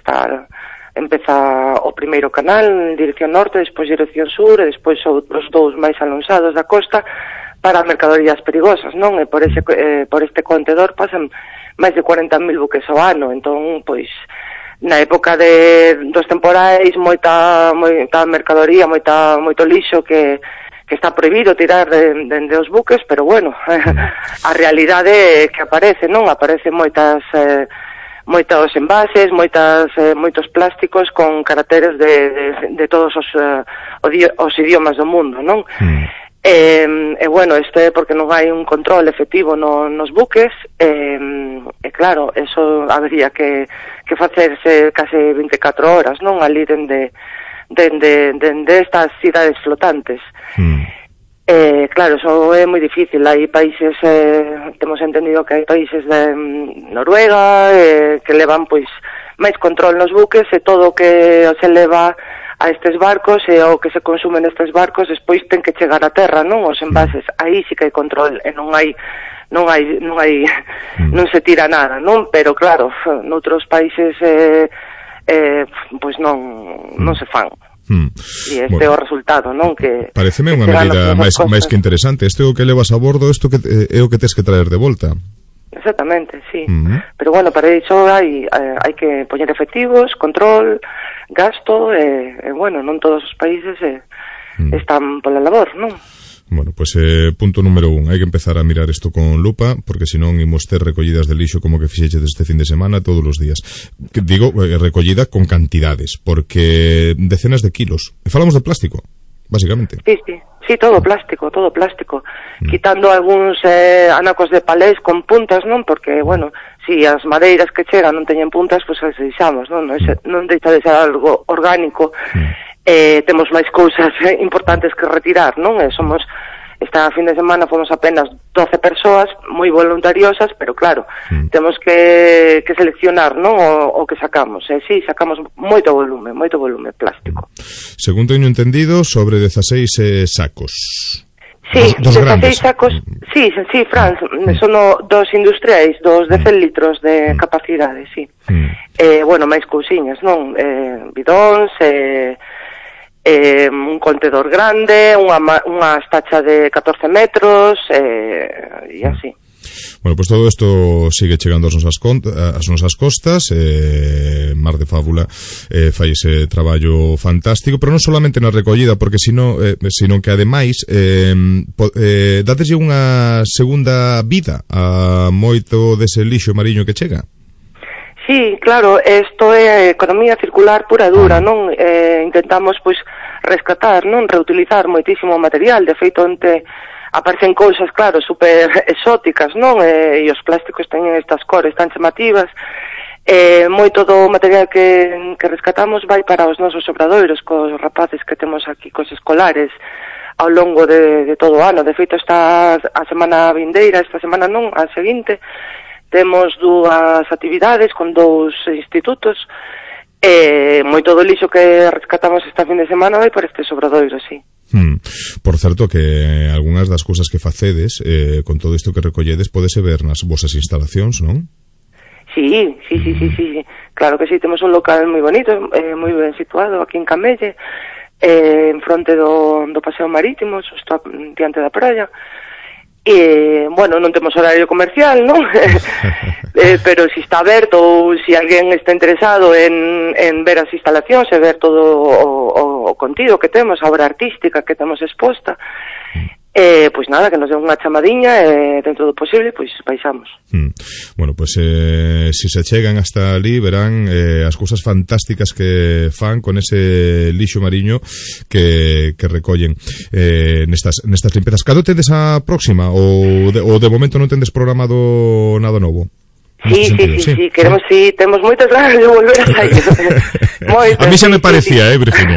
[SPEAKER 15] empeza o primeiro canal en dirección norte, despois dirección sur, e despois outros dous máis alonsados da costa para mercadorías perigosas, non? E por este contedor pasan máis de 40.000 buques ao ano. Entón, pois, na época dos temporais, moita mercadoría, moito lixo que está prohibido tirar de os buques, pero bueno, a realidade que aparece, non? Aparecen moitos envases, moitos plásticos con caracteres de todos os idiomas do mundo, non? E bueno, isto é porque non hai un control efectivo nos buques, e claro, eso habría que facerse case 24 horas, non? Ali dende estas cidades flotantes. Claro, eso é moi difícil. Hai países, temos entendido que hai países de Noruega que levan pois máis control nos buques, e todo o que se leva a estes barcos e o que se consume nestes barcos despois ten que chegar a terra, non? Os envases, aí sí que hai control e non se tira nada, non? Pero claro, noutros países pois non se fan. E este é o resultado, non? Que
[SPEAKER 2] pareceme unha medida máis que interesante. Este é o que levas a bordo, isto é o que tes que traer de volta.
[SPEAKER 15] Exactamente, sí. Pero bueno, para iso hai que poñer efectivos, control, gasto, e bueno, non todos os países están pola labor, non?
[SPEAKER 2] Bueno, pues punto número 1, hai que empezar a mirar isto con lupa, porque senón imos ter recollidas de lixo como que fixeche este fin de semana todos os días. Digo, recollida con cantidades, porque decenas de kilos. E falamos de plástico, básicamente.
[SPEAKER 15] Sí, todo plástico. Quitando algúns anacos de palés con puntas, non? Porque, bueno, si as madeiras que chegan non teñen puntas, pois as deixamos, non? Non deixa de ser algo orgánico. Temos máis cousas importantes que retirar, non? Esta fin de semana fomos apenas 12 persoas moi voluntariosas, pero claro, temos que seleccionar, non? O que sacamos. Sí, sacamos moito volume plástico.
[SPEAKER 2] Según teño entendido, sobre 16 sacos.
[SPEAKER 15] Sí, 16 sacos. Sí, Fran, son dos industriais, dos de 100 litros de capacidade, sí. Bueno, máis cousiñas, non? Bidóns, un contedor grande, unha estacha de 14 metros, e así.
[SPEAKER 2] Bueno, pues todo isto sigue chegando ás nosas costas. Mar de Fábula fai ese traballo fantástico, pero non solamente na recollida, porque sino que ademais dateslle unha segunda vida a moito dese lixo mariño que chega.
[SPEAKER 15] Sí, claro, isto é economía circular pura e dura, non? Intentamos, pois, rescatar, non? Reutilizar moitísimo material. De feito, onte aparecen cousas, claro, super exóticas, non? E os plásticos teñen estas cores tan chamativas. Moito do material que rescatamos vai para os nosos obradoiros, cos rapaces que temos aquí, cos escolares, ao longo de todo o ano. De feito, a semana vindeira, esta semana non, a seguinte, temos 2 actividades con 2 institutos. Moito do lixo que rescatamos esta fin de semana vai para estes obradoiros, sí.
[SPEAKER 2] Por certo que algunhas das cousas que facedes con todo isto que recolledes podese ver nas vosas instalacións, non?
[SPEAKER 15] Sí. Claro que sí, temos un local moi bonito, moi ben situado aquí en Camelle, en fronte do paseo marítimo, xusto diante da praia. E, bueno, non temos horario comercial, non? Pero si está aberto ou si alguén está interesado en ver as instalacións e ver todo o contido que temos, a obra artística que temos exposta, pois nada, que nos dé unha chamadiña e dentro do posible, pois baixamos.
[SPEAKER 2] Bueno, pois si se chegan hasta ali verán as cousas fantásticas que fan con ese lixo mariño que recollen nestas limpezas. Cando tendes a próxima ou de momento non tendes programado nada novo?
[SPEAKER 15] Sí, queremos, temos moitas ganas de volver a sair.
[SPEAKER 2] A mí xa me parecía, Virginia.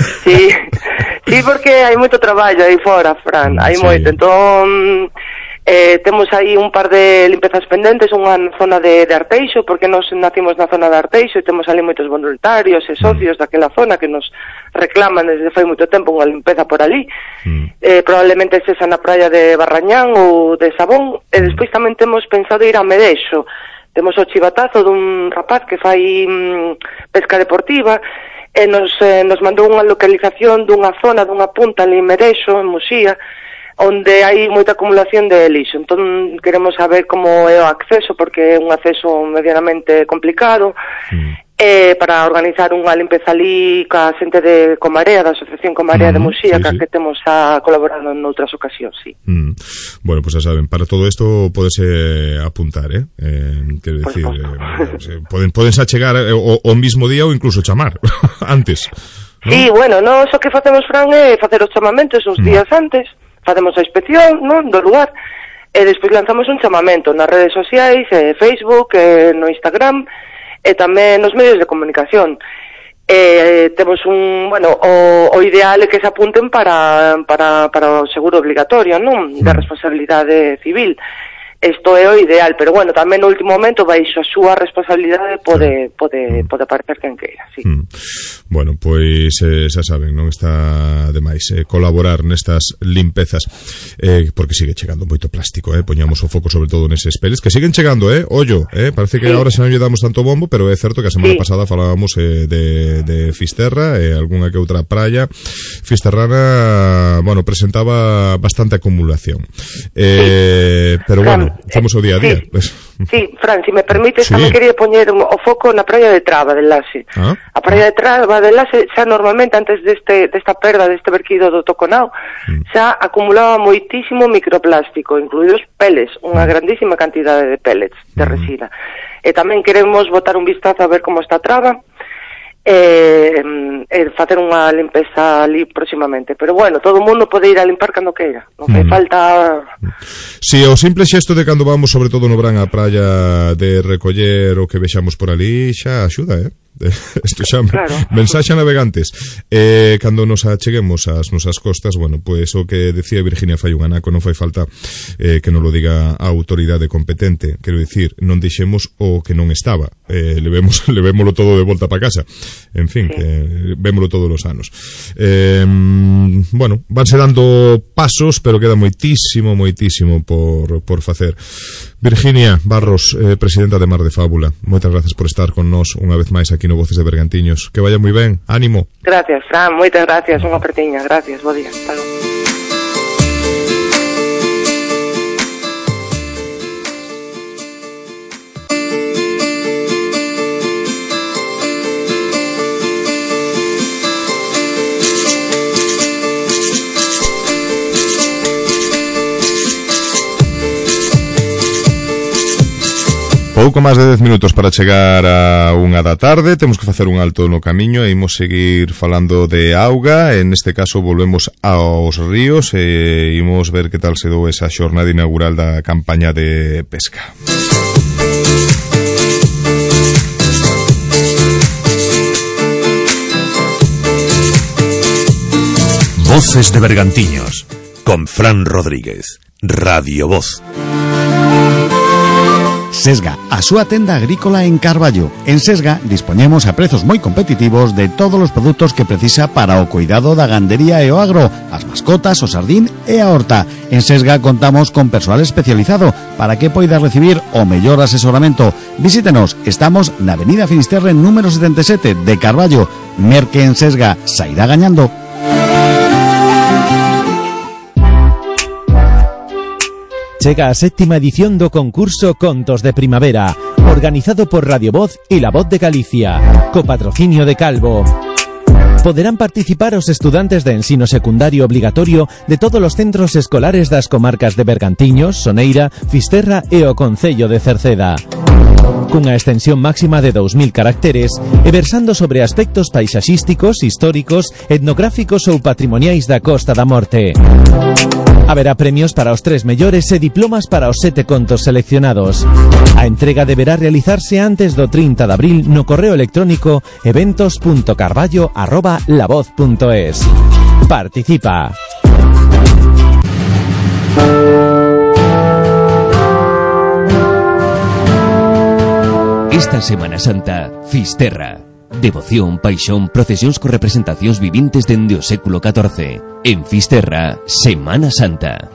[SPEAKER 15] Sí, porque hai moito traballo aí fora, Fran, hai moito. Entón, temos aí un par de limpezas pendentes, unha zona de Arteixo, porque nos nacimos na zona de Arteixo e temos ali moitos voluntarios e socios daquela zona que nos reclaman desde fai moito tempo unha limpeza por ali. Probablemente esa na praia de Barrañán ou de Sabón, e despois tamén temos pensado ir a Medexo. Temos o chivatazo dun rapaz que fai pesca deportiva e nos mandou unha localización dunha zona, dunha punta ali en Medexo, en Muxía, onde hai moita acumulación de lixo. Entón queremos saber como é o acceso, porque é un acceso medianamente complicado, para organizar unha limpeza ali ca xente de Comarea, da Asociación Comarea de Muxía, que temos colaborado en outras ocasións, sí.
[SPEAKER 2] Bueno, pues ya saben, para todo isto podese apuntar, quero dicir, podense achegar o mismo día ou incluso chamar antes, ¿no?
[SPEAKER 15] Sí, bueno, nós o que facemos, Fran, é facer os chamamentos uns días antes, facemos a inspección, non, do lugar, e despois lanzamos un chamamento nas redes sociais, Facebook, no Instagram, e tamén nos medios de comunicación. Temos o ideal é que se apunten para o seguro obligatorio, non? De responsabilidade civil. Isto é o ideal, pero bueno, tamén no último momento baixo a súa responsabilidade pode aparecer quen queira, sí.
[SPEAKER 2] Bueno, pois xa saben, non está demais colaborar nestas limpezas, porque sigue chegando moito plástico, poñamos o foco sobre todo neses peles que siguen chegando, ollo, parece que agora xa non lle damos tanto bombo, pero é certo que a semana pasada falábamos de Fisterra e algunha que outra praia fisterrana, bueno, presentaba bastante acumulación, pero bueno, estamos o día a día.
[SPEAKER 15] Sí, Fran, si me permites, tamén quería poñer o foco na praia de Traba de Laxe. A praia de Traba de Laxe xa normalmente antes desta perda, deste verquido do Toconao, xa acumulaba moitísimo microplástico, incluídos peles, unha grandísima cantidade de pellets de resina. E tamén queremos botar un vistazo a ver como está Traba, facer unha limpeza ali próximamente, pero bueno, todo o mundo pode ir a limpar cando queira, non fai falta.
[SPEAKER 2] Si, o simple xesto de cando vamos, sobre todo no verán, a praia, de recoller o que vexamos por ali, xa axuda, Isto xa mensaxe a navegantes. Cando nos acheguemos ás nosas costas, bueno, pois o que decía Virginia fai un anaco, non fai falta que nos lo diga a autoridade competente, quero dicir, non deixemos o que non estaba, levémolo todo de volta para casa, en fin, que vémolo todos os anos. Bueno, vanse dando pasos, pero queda moitísimo por facer. Virginia Barros, presidenta de Mar de Fábula, moitas gracias por estar con nós unha vez máis aquí no Voces de Bergantiños. Que vaya moi ben, ánimo.
[SPEAKER 15] Gracias, Fran, moitas gracias, unha apertiña, gracias, bo día, hasta logo.
[SPEAKER 2] Pouco máis de 10 minutos para chegar a 1 da tarde. Temos que facer un alto no camiño e imos seguir falando de auga. En este caso volvemos aos ríos e imos ver que tal se dou esa xornada inaugural da campaña de pesca.
[SPEAKER 1] Voces de Bergantiños con Fran Rodríguez, Radio Voz.
[SPEAKER 14] Sesga, a súa tenda agrícola en Carballo. En Sesga dispoñemos a prezos moi competitivos de todos os produtos que precisa para o cuidado da gandería e o agro, as mascotas, o sardín e a horta. En Sesga contamos con persoal especializado para que poida recibir o mellor asesoramento. Visítenos, estamos na Avenida Finisterre número 77 de Carballo. Merque en Sesga, sairá gañando.
[SPEAKER 7] Chega a 7ª edición do concurso Contos de Primavera, organizado por Radio Voz e La Voz de Galicia, co patrocinio de Calvo. Poderán participar os estudantes de ensino secundario obligatorio de todos os centros escolares das comarcas de Bergantiños, Soneira, Fisterra e o concello de Cerceda. Cunha extensión máxima de 2000 caracteres e versando sobre aspectos paisaxísticos, históricos, etnográficos ou patrimoniais da Costa da Morte. Haberá premios para os 3 mellores e diplomas para os 7 contos seleccionados. A entrega deberá realizarse antes do 30 de abril no correo electrónico eventos.carballo@lavoz.es. Participa.
[SPEAKER 9] Esta Semana Santa, Fisterra. Devoción, paixón, procesións con representacións vivintes dende o século XIV. En Fisterra, Semana Santa.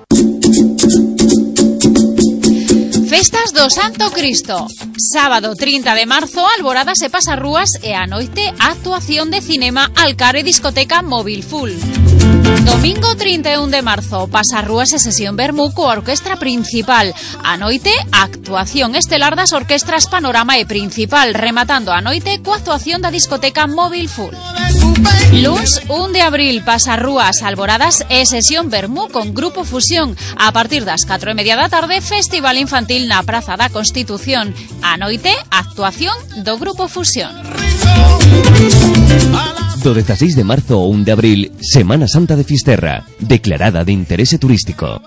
[SPEAKER 10] Festas do Santo Cristo. Sábado 30 de marzo, alboradas e pasarrúas e a noite actuación de cinema, alcar e discoteca móvil full. Domingo 31 de marzo, pasarrúas e sesión vermú coa orquestra principal. A noite, actuación estelar das orquestras Panorama e Principal, rematando a noite coa actuación da discoteca móvil full. Luns 1 de abril, pasarrúas, alboradas e sesión vermú con Grupo Fusión. A partir das 4:30 da tarde, festival infantil na Praza da Constitución. A noite, actuación do Grupo Fusión.
[SPEAKER 9] Do 16 de marzo ao 1 de abril, Semana Santa de Fisterra, declarada de interese turístico.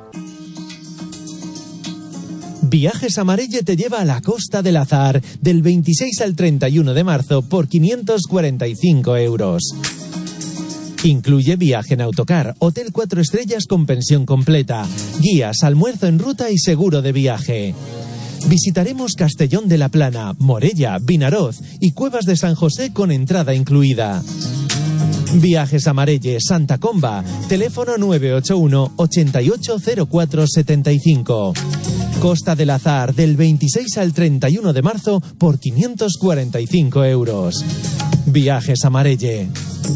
[SPEAKER 7] Viajes Amarelle te lleva a la Costa del Azar del 26 al 31 de marzo por 545 euros. Incluye viaje en autocar, hotel 4 estrellas con pensión completa, guías, almuerzo en ruta y seguro de viaje. Visitaremos Castellón de la Plana, Morella, Vinaroz y Cuevas de San José con entrada incluida. Viajes Amarelle, Santa Comba, teléfono 981 880475. Costa del Azar del 26 al 31 de marzo por 545 euros. Viajes Amarelle.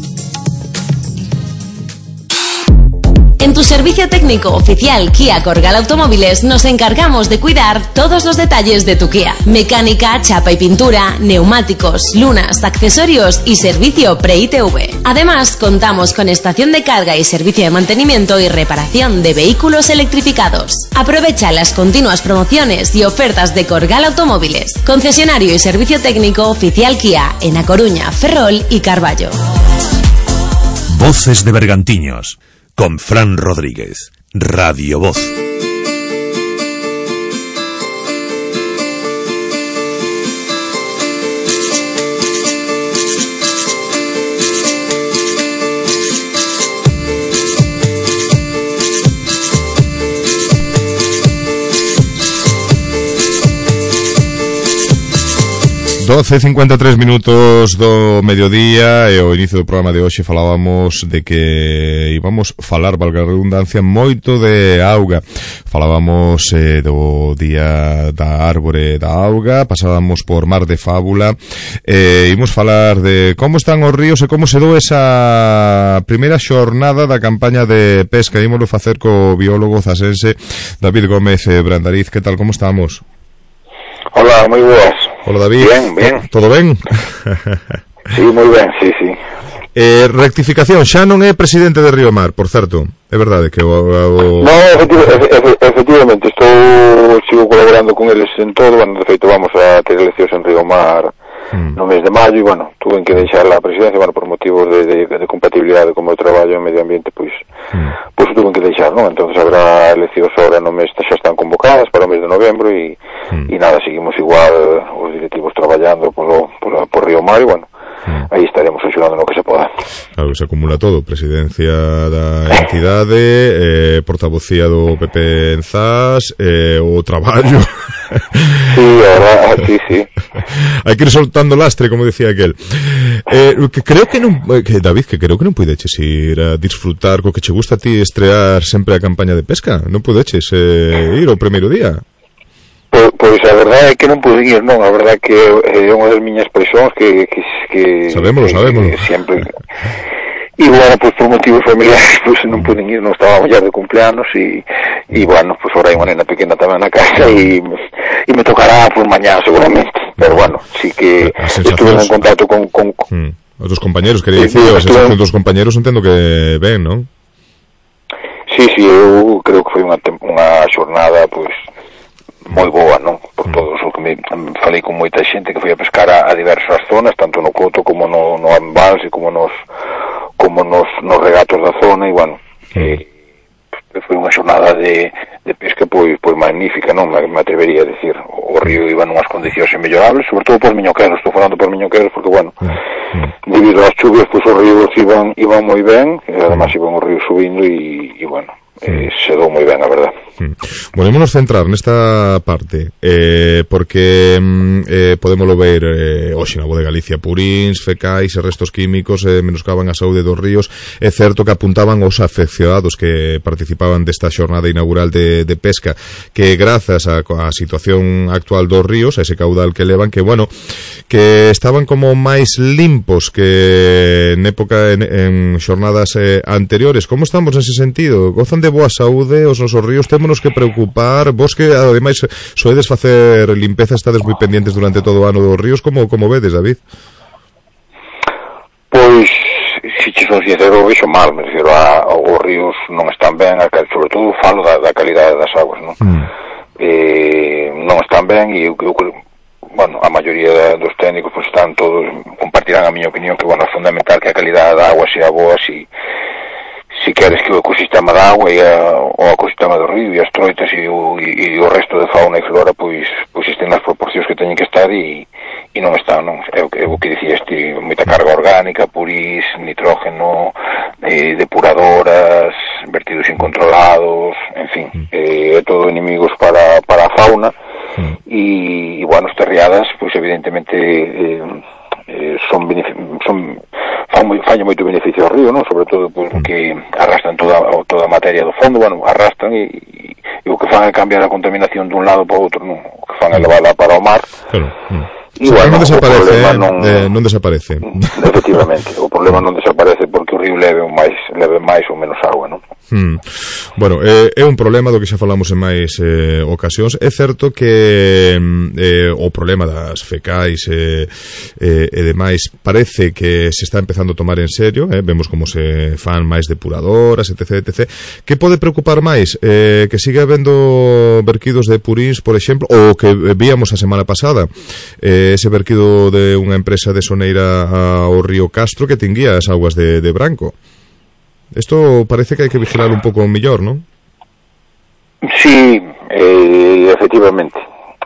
[SPEAKER 8] En tu servicio técnico oficial Kia Corgal Automóviles nos encargamos de cuidar todos los detalles de tu Kia. Mecánica, chapa y pintura, neumáticos, lunas, accesorios y servicio pre-ITV. Además, contamos con estación de carga y servicio de mantenimiento y reparación de vehículos electrificados. Aprovecha las continuas promociones y ofertas de Corgal Automóviles. Concesionario y servicio técnico oficial Kia en A Coruña, Ferrol y Carballo.
[SPEAKER 1] Voces de Bergantiños con Fran Rodríguez, Radio Voz.
[SPEAKER 2] Doce 53 minutos do mediodía e ao inicio do programa de hoxe falábamos de que íbamos falar, valga a redundancia, moito de auga. Falábamos do Día da Árbore da Auga, pasábamos por Mar de Fábula, ímos falar de como están os ríos e como se dou esa primeira xornada da campaña de pesca. Ímoslo facer co biólogo zasense David Gómez Brandariz. Que tal, como estamos?
[SPEAKER 16] Hola, moi boas.
[SPEAKER 2] Hola, David.
[SPEAKER 16] Bien, bien.
[SPEAKER 2] ¿Todo ben?
[SPEAKER 16] Sí, moi ben, sí, sí.
[SPEAKER 2] Rectificación, xa non é presidente de Río Mar, por certo. É verdade que
[SPEAKER 16] No, efectivamente, sigo colaborando con eles en todo. Bueno, de feito vamos a ter eleccións en Río Mar no mes de maio, e bueno, tuve que deixar a presidencia, bueno, por motivos de compatibilidade con o meu traballo en medio ambiente, pois tuve que deixar, non? Entonces habrá eleccións ahora no mes, xa están convocadas para o mes de novembro, e nada, seguimos igual os directivos traballando por Río Mar, e bueno, aí estaremos axudando no que se poda.
[SPEAKER 2] Claro, se acumula todo, presidencia da entidade, portavocía do PP en Zas, o traballo.
[SPEAKER 16] Sí, ahora, sí.
[SPEAKER 2] Hai que ir soltando lastre, como decía aquel. Creo que non, David, creo que non puideches ir a disfrutar co que che gusta a ti estrear sempre a campaña de pesca. Non puideches ir o primeiro día.
[SPEAKER 16] Pois a verdade é que non pude ir, non, a verdade é que é unha das miñas presións que
[SPEAKER 2] sabémolo.
[SPEAKER 16] Sempre. E bueno, pues por motivos familiares pues non pude ir, non estaba ya de cumpleanos e bueno, pues ahora hai unha nena pequena tamén na casa e me tocará por mañá seguramente, pero bueno, sí que estuve en contacto con
[SPEAKER 2] os dos compañeros, quería dicir, a sensación dos compañeros entendo que ben, non?
[SPEAKER 16] Sí, eu creo que foi unha xornada pues moi boa, non? Por todos os que me falei con moita xente que foi a pescar a diversas zonas, tanto no Coto como no embalse, como nos regatos da zona, e bueno, foi unha xornada de pesca pois magnífica, non? Me atrevería a decir, o río iba nunhas condicións inmellorables, sobre todo por Miñoqueros, estou falando por Miñoqueros porque bueno, debido ás chuvias, pois os ríos iban moi ben, e además iban os ríos subindo e bueno, se dou moi ben, a verdad.
[SPEAKER 2] Volvémonos centrar nesta parte porque podémolo ver hoxe na Voz de Galicia, purins, fecais e restos químicos menoscaban a saúde dos ríos. É certo que apuntaban os afeccionados que participaban desta xornada inaugural de pesca que grazas á situación actual dos ríos, a ese caudal que levan, que bueno, que estaban como máis limpos que en xornadas anteriores. Como estamos nese sentido? Gozan de boa saúde os nosos ríos? Témonos que preocupar? Vos que ademais soedes facer limpeza, estades moi pendientes durante todo o ano dos ríos, como vedes, David?
[SPEAKER 16] Pois, se che son sincero, vexo mal, me refiro os ríos non están ben, sobre todo falo da calidade das aguas, non? Non están ben, e eu bueno, a maioría dos técnicos pues están todos, compartirán a miña opinión que, bueno, é fundamental que a calidade da agua sea boa si queres que o ecosistema da agua e o ecosistema do río e as troitas e o resto de fauna e flora pois estén nas proporcións que teñen que estar e non están, non? É o que dicías ti, moita carga orgánica, purís, nitrógeno, depuradoras, vertidos incontrolados, en fin, é todo enemigos para a fauna e bueno, estas riadas pois evidentemente fan moito beneficio ao río, non? Sobre todo porque arrastran toda a materia do fondo, bueno, arrastran e o que fan é cambiar a contaminación dun lado para o outro, non? O que fan é levarla para o mar.
[SPEAKER 2] Claro.
[SPEAKER 16] E bueno,
[SPEAKER 2] non desaparece.
[SPEAKER 16] Efectivamente, o problema non desaparece porque o río leve máis ou menos agua, non?
[SPEAKER 2] Bueno, é un problema do que xa falamos en máis ocasións. É certo que o problema das fecais e demais parece que se está empezando a tomar en serio, vemos como se fan máis depuradoras, etc. Que pode preocupar máis? Que siga habendo verquidos de purins, por exemplo, ou que víamos a semana pasada, ese verquido de unha empresa de Soneira ao río Castro que tinguía as aguas de Branco. Isto parece que hai que vigilar un pouco mellor, non?
[SPEAKER 16] Sí, efectivamente.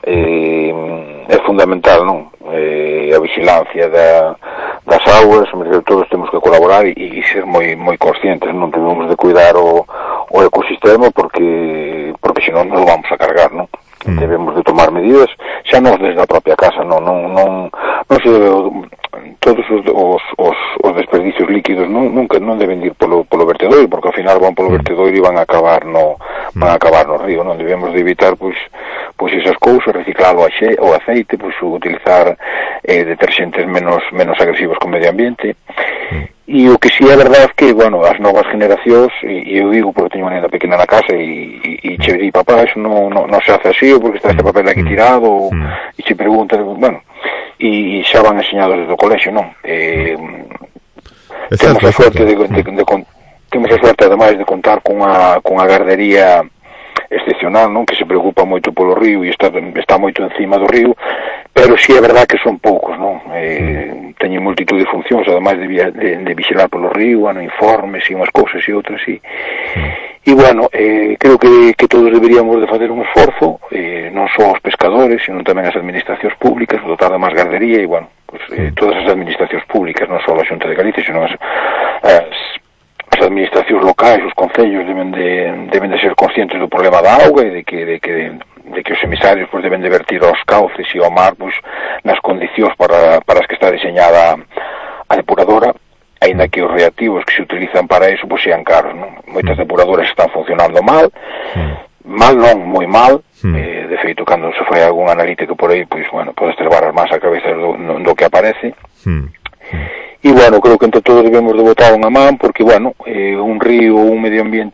[SPEAKER 16] É fundamental, non? A vigilancia das aguas, todos temos que colaborar e ser moi conscientes, non debemos de cuidar o ecosistema porque senón nos vamos a cargar, non? Debemos de tomar medidas, xa non desde a propia casa, non se debe, todos os desperdicios líquidos non deben ir polo vertedoiro, porque ao final van polo vertedoiro e van a acabar no río, non? Debemos de evitar pois esas cousas, reciclar o aceite, pois utilizar deterxentes menos agresivos co medio ambiente. E o que si é verdade que, bueno, as novas generacións, e eu digo porque teño unha nena pequena na casa e che di, papá, eso non se hace así, porque está este papel aquí tirado, e che pregunta, bueno, e xa van enseñados desde o colexio, non? temos a suerte temos a suerte ademais de contar cunha gardería excepcional, non, que se preocupa moito polo río e está moito encima do río, pero si é verdad que son poucos, non? Teñen multitud de funcións, ademais de vixilar polo río, informes e unhas cousas e outras, e bueno, creo que todos deberíamos de facer un esforzo, non só os pescadores, sino tamén as administracións públicas, dotar de máis gardería, e bueno, pues, todas as administracións públicas, non só a Xunta de Galicia, sino as administracións locais, os concellos deben de ser conscientes do problema da auga e de que os emisarios pues, deben de vertir aos cauces e ao mar pues, nas condicións para as que está diseñada a depuradora, aínda que os reactivos que se utilizan para eso pues, sean caros, non? Moitas depuradoras están funcionando mal non, moi mal, de feito, cando se fai algún analítico por aí, pois, bueno, podes ter barras máis a cabeza do que aparece. E, bueno, creo que entre todos debemos de botar unha man, porque, bueno, un río ou un medio ambiente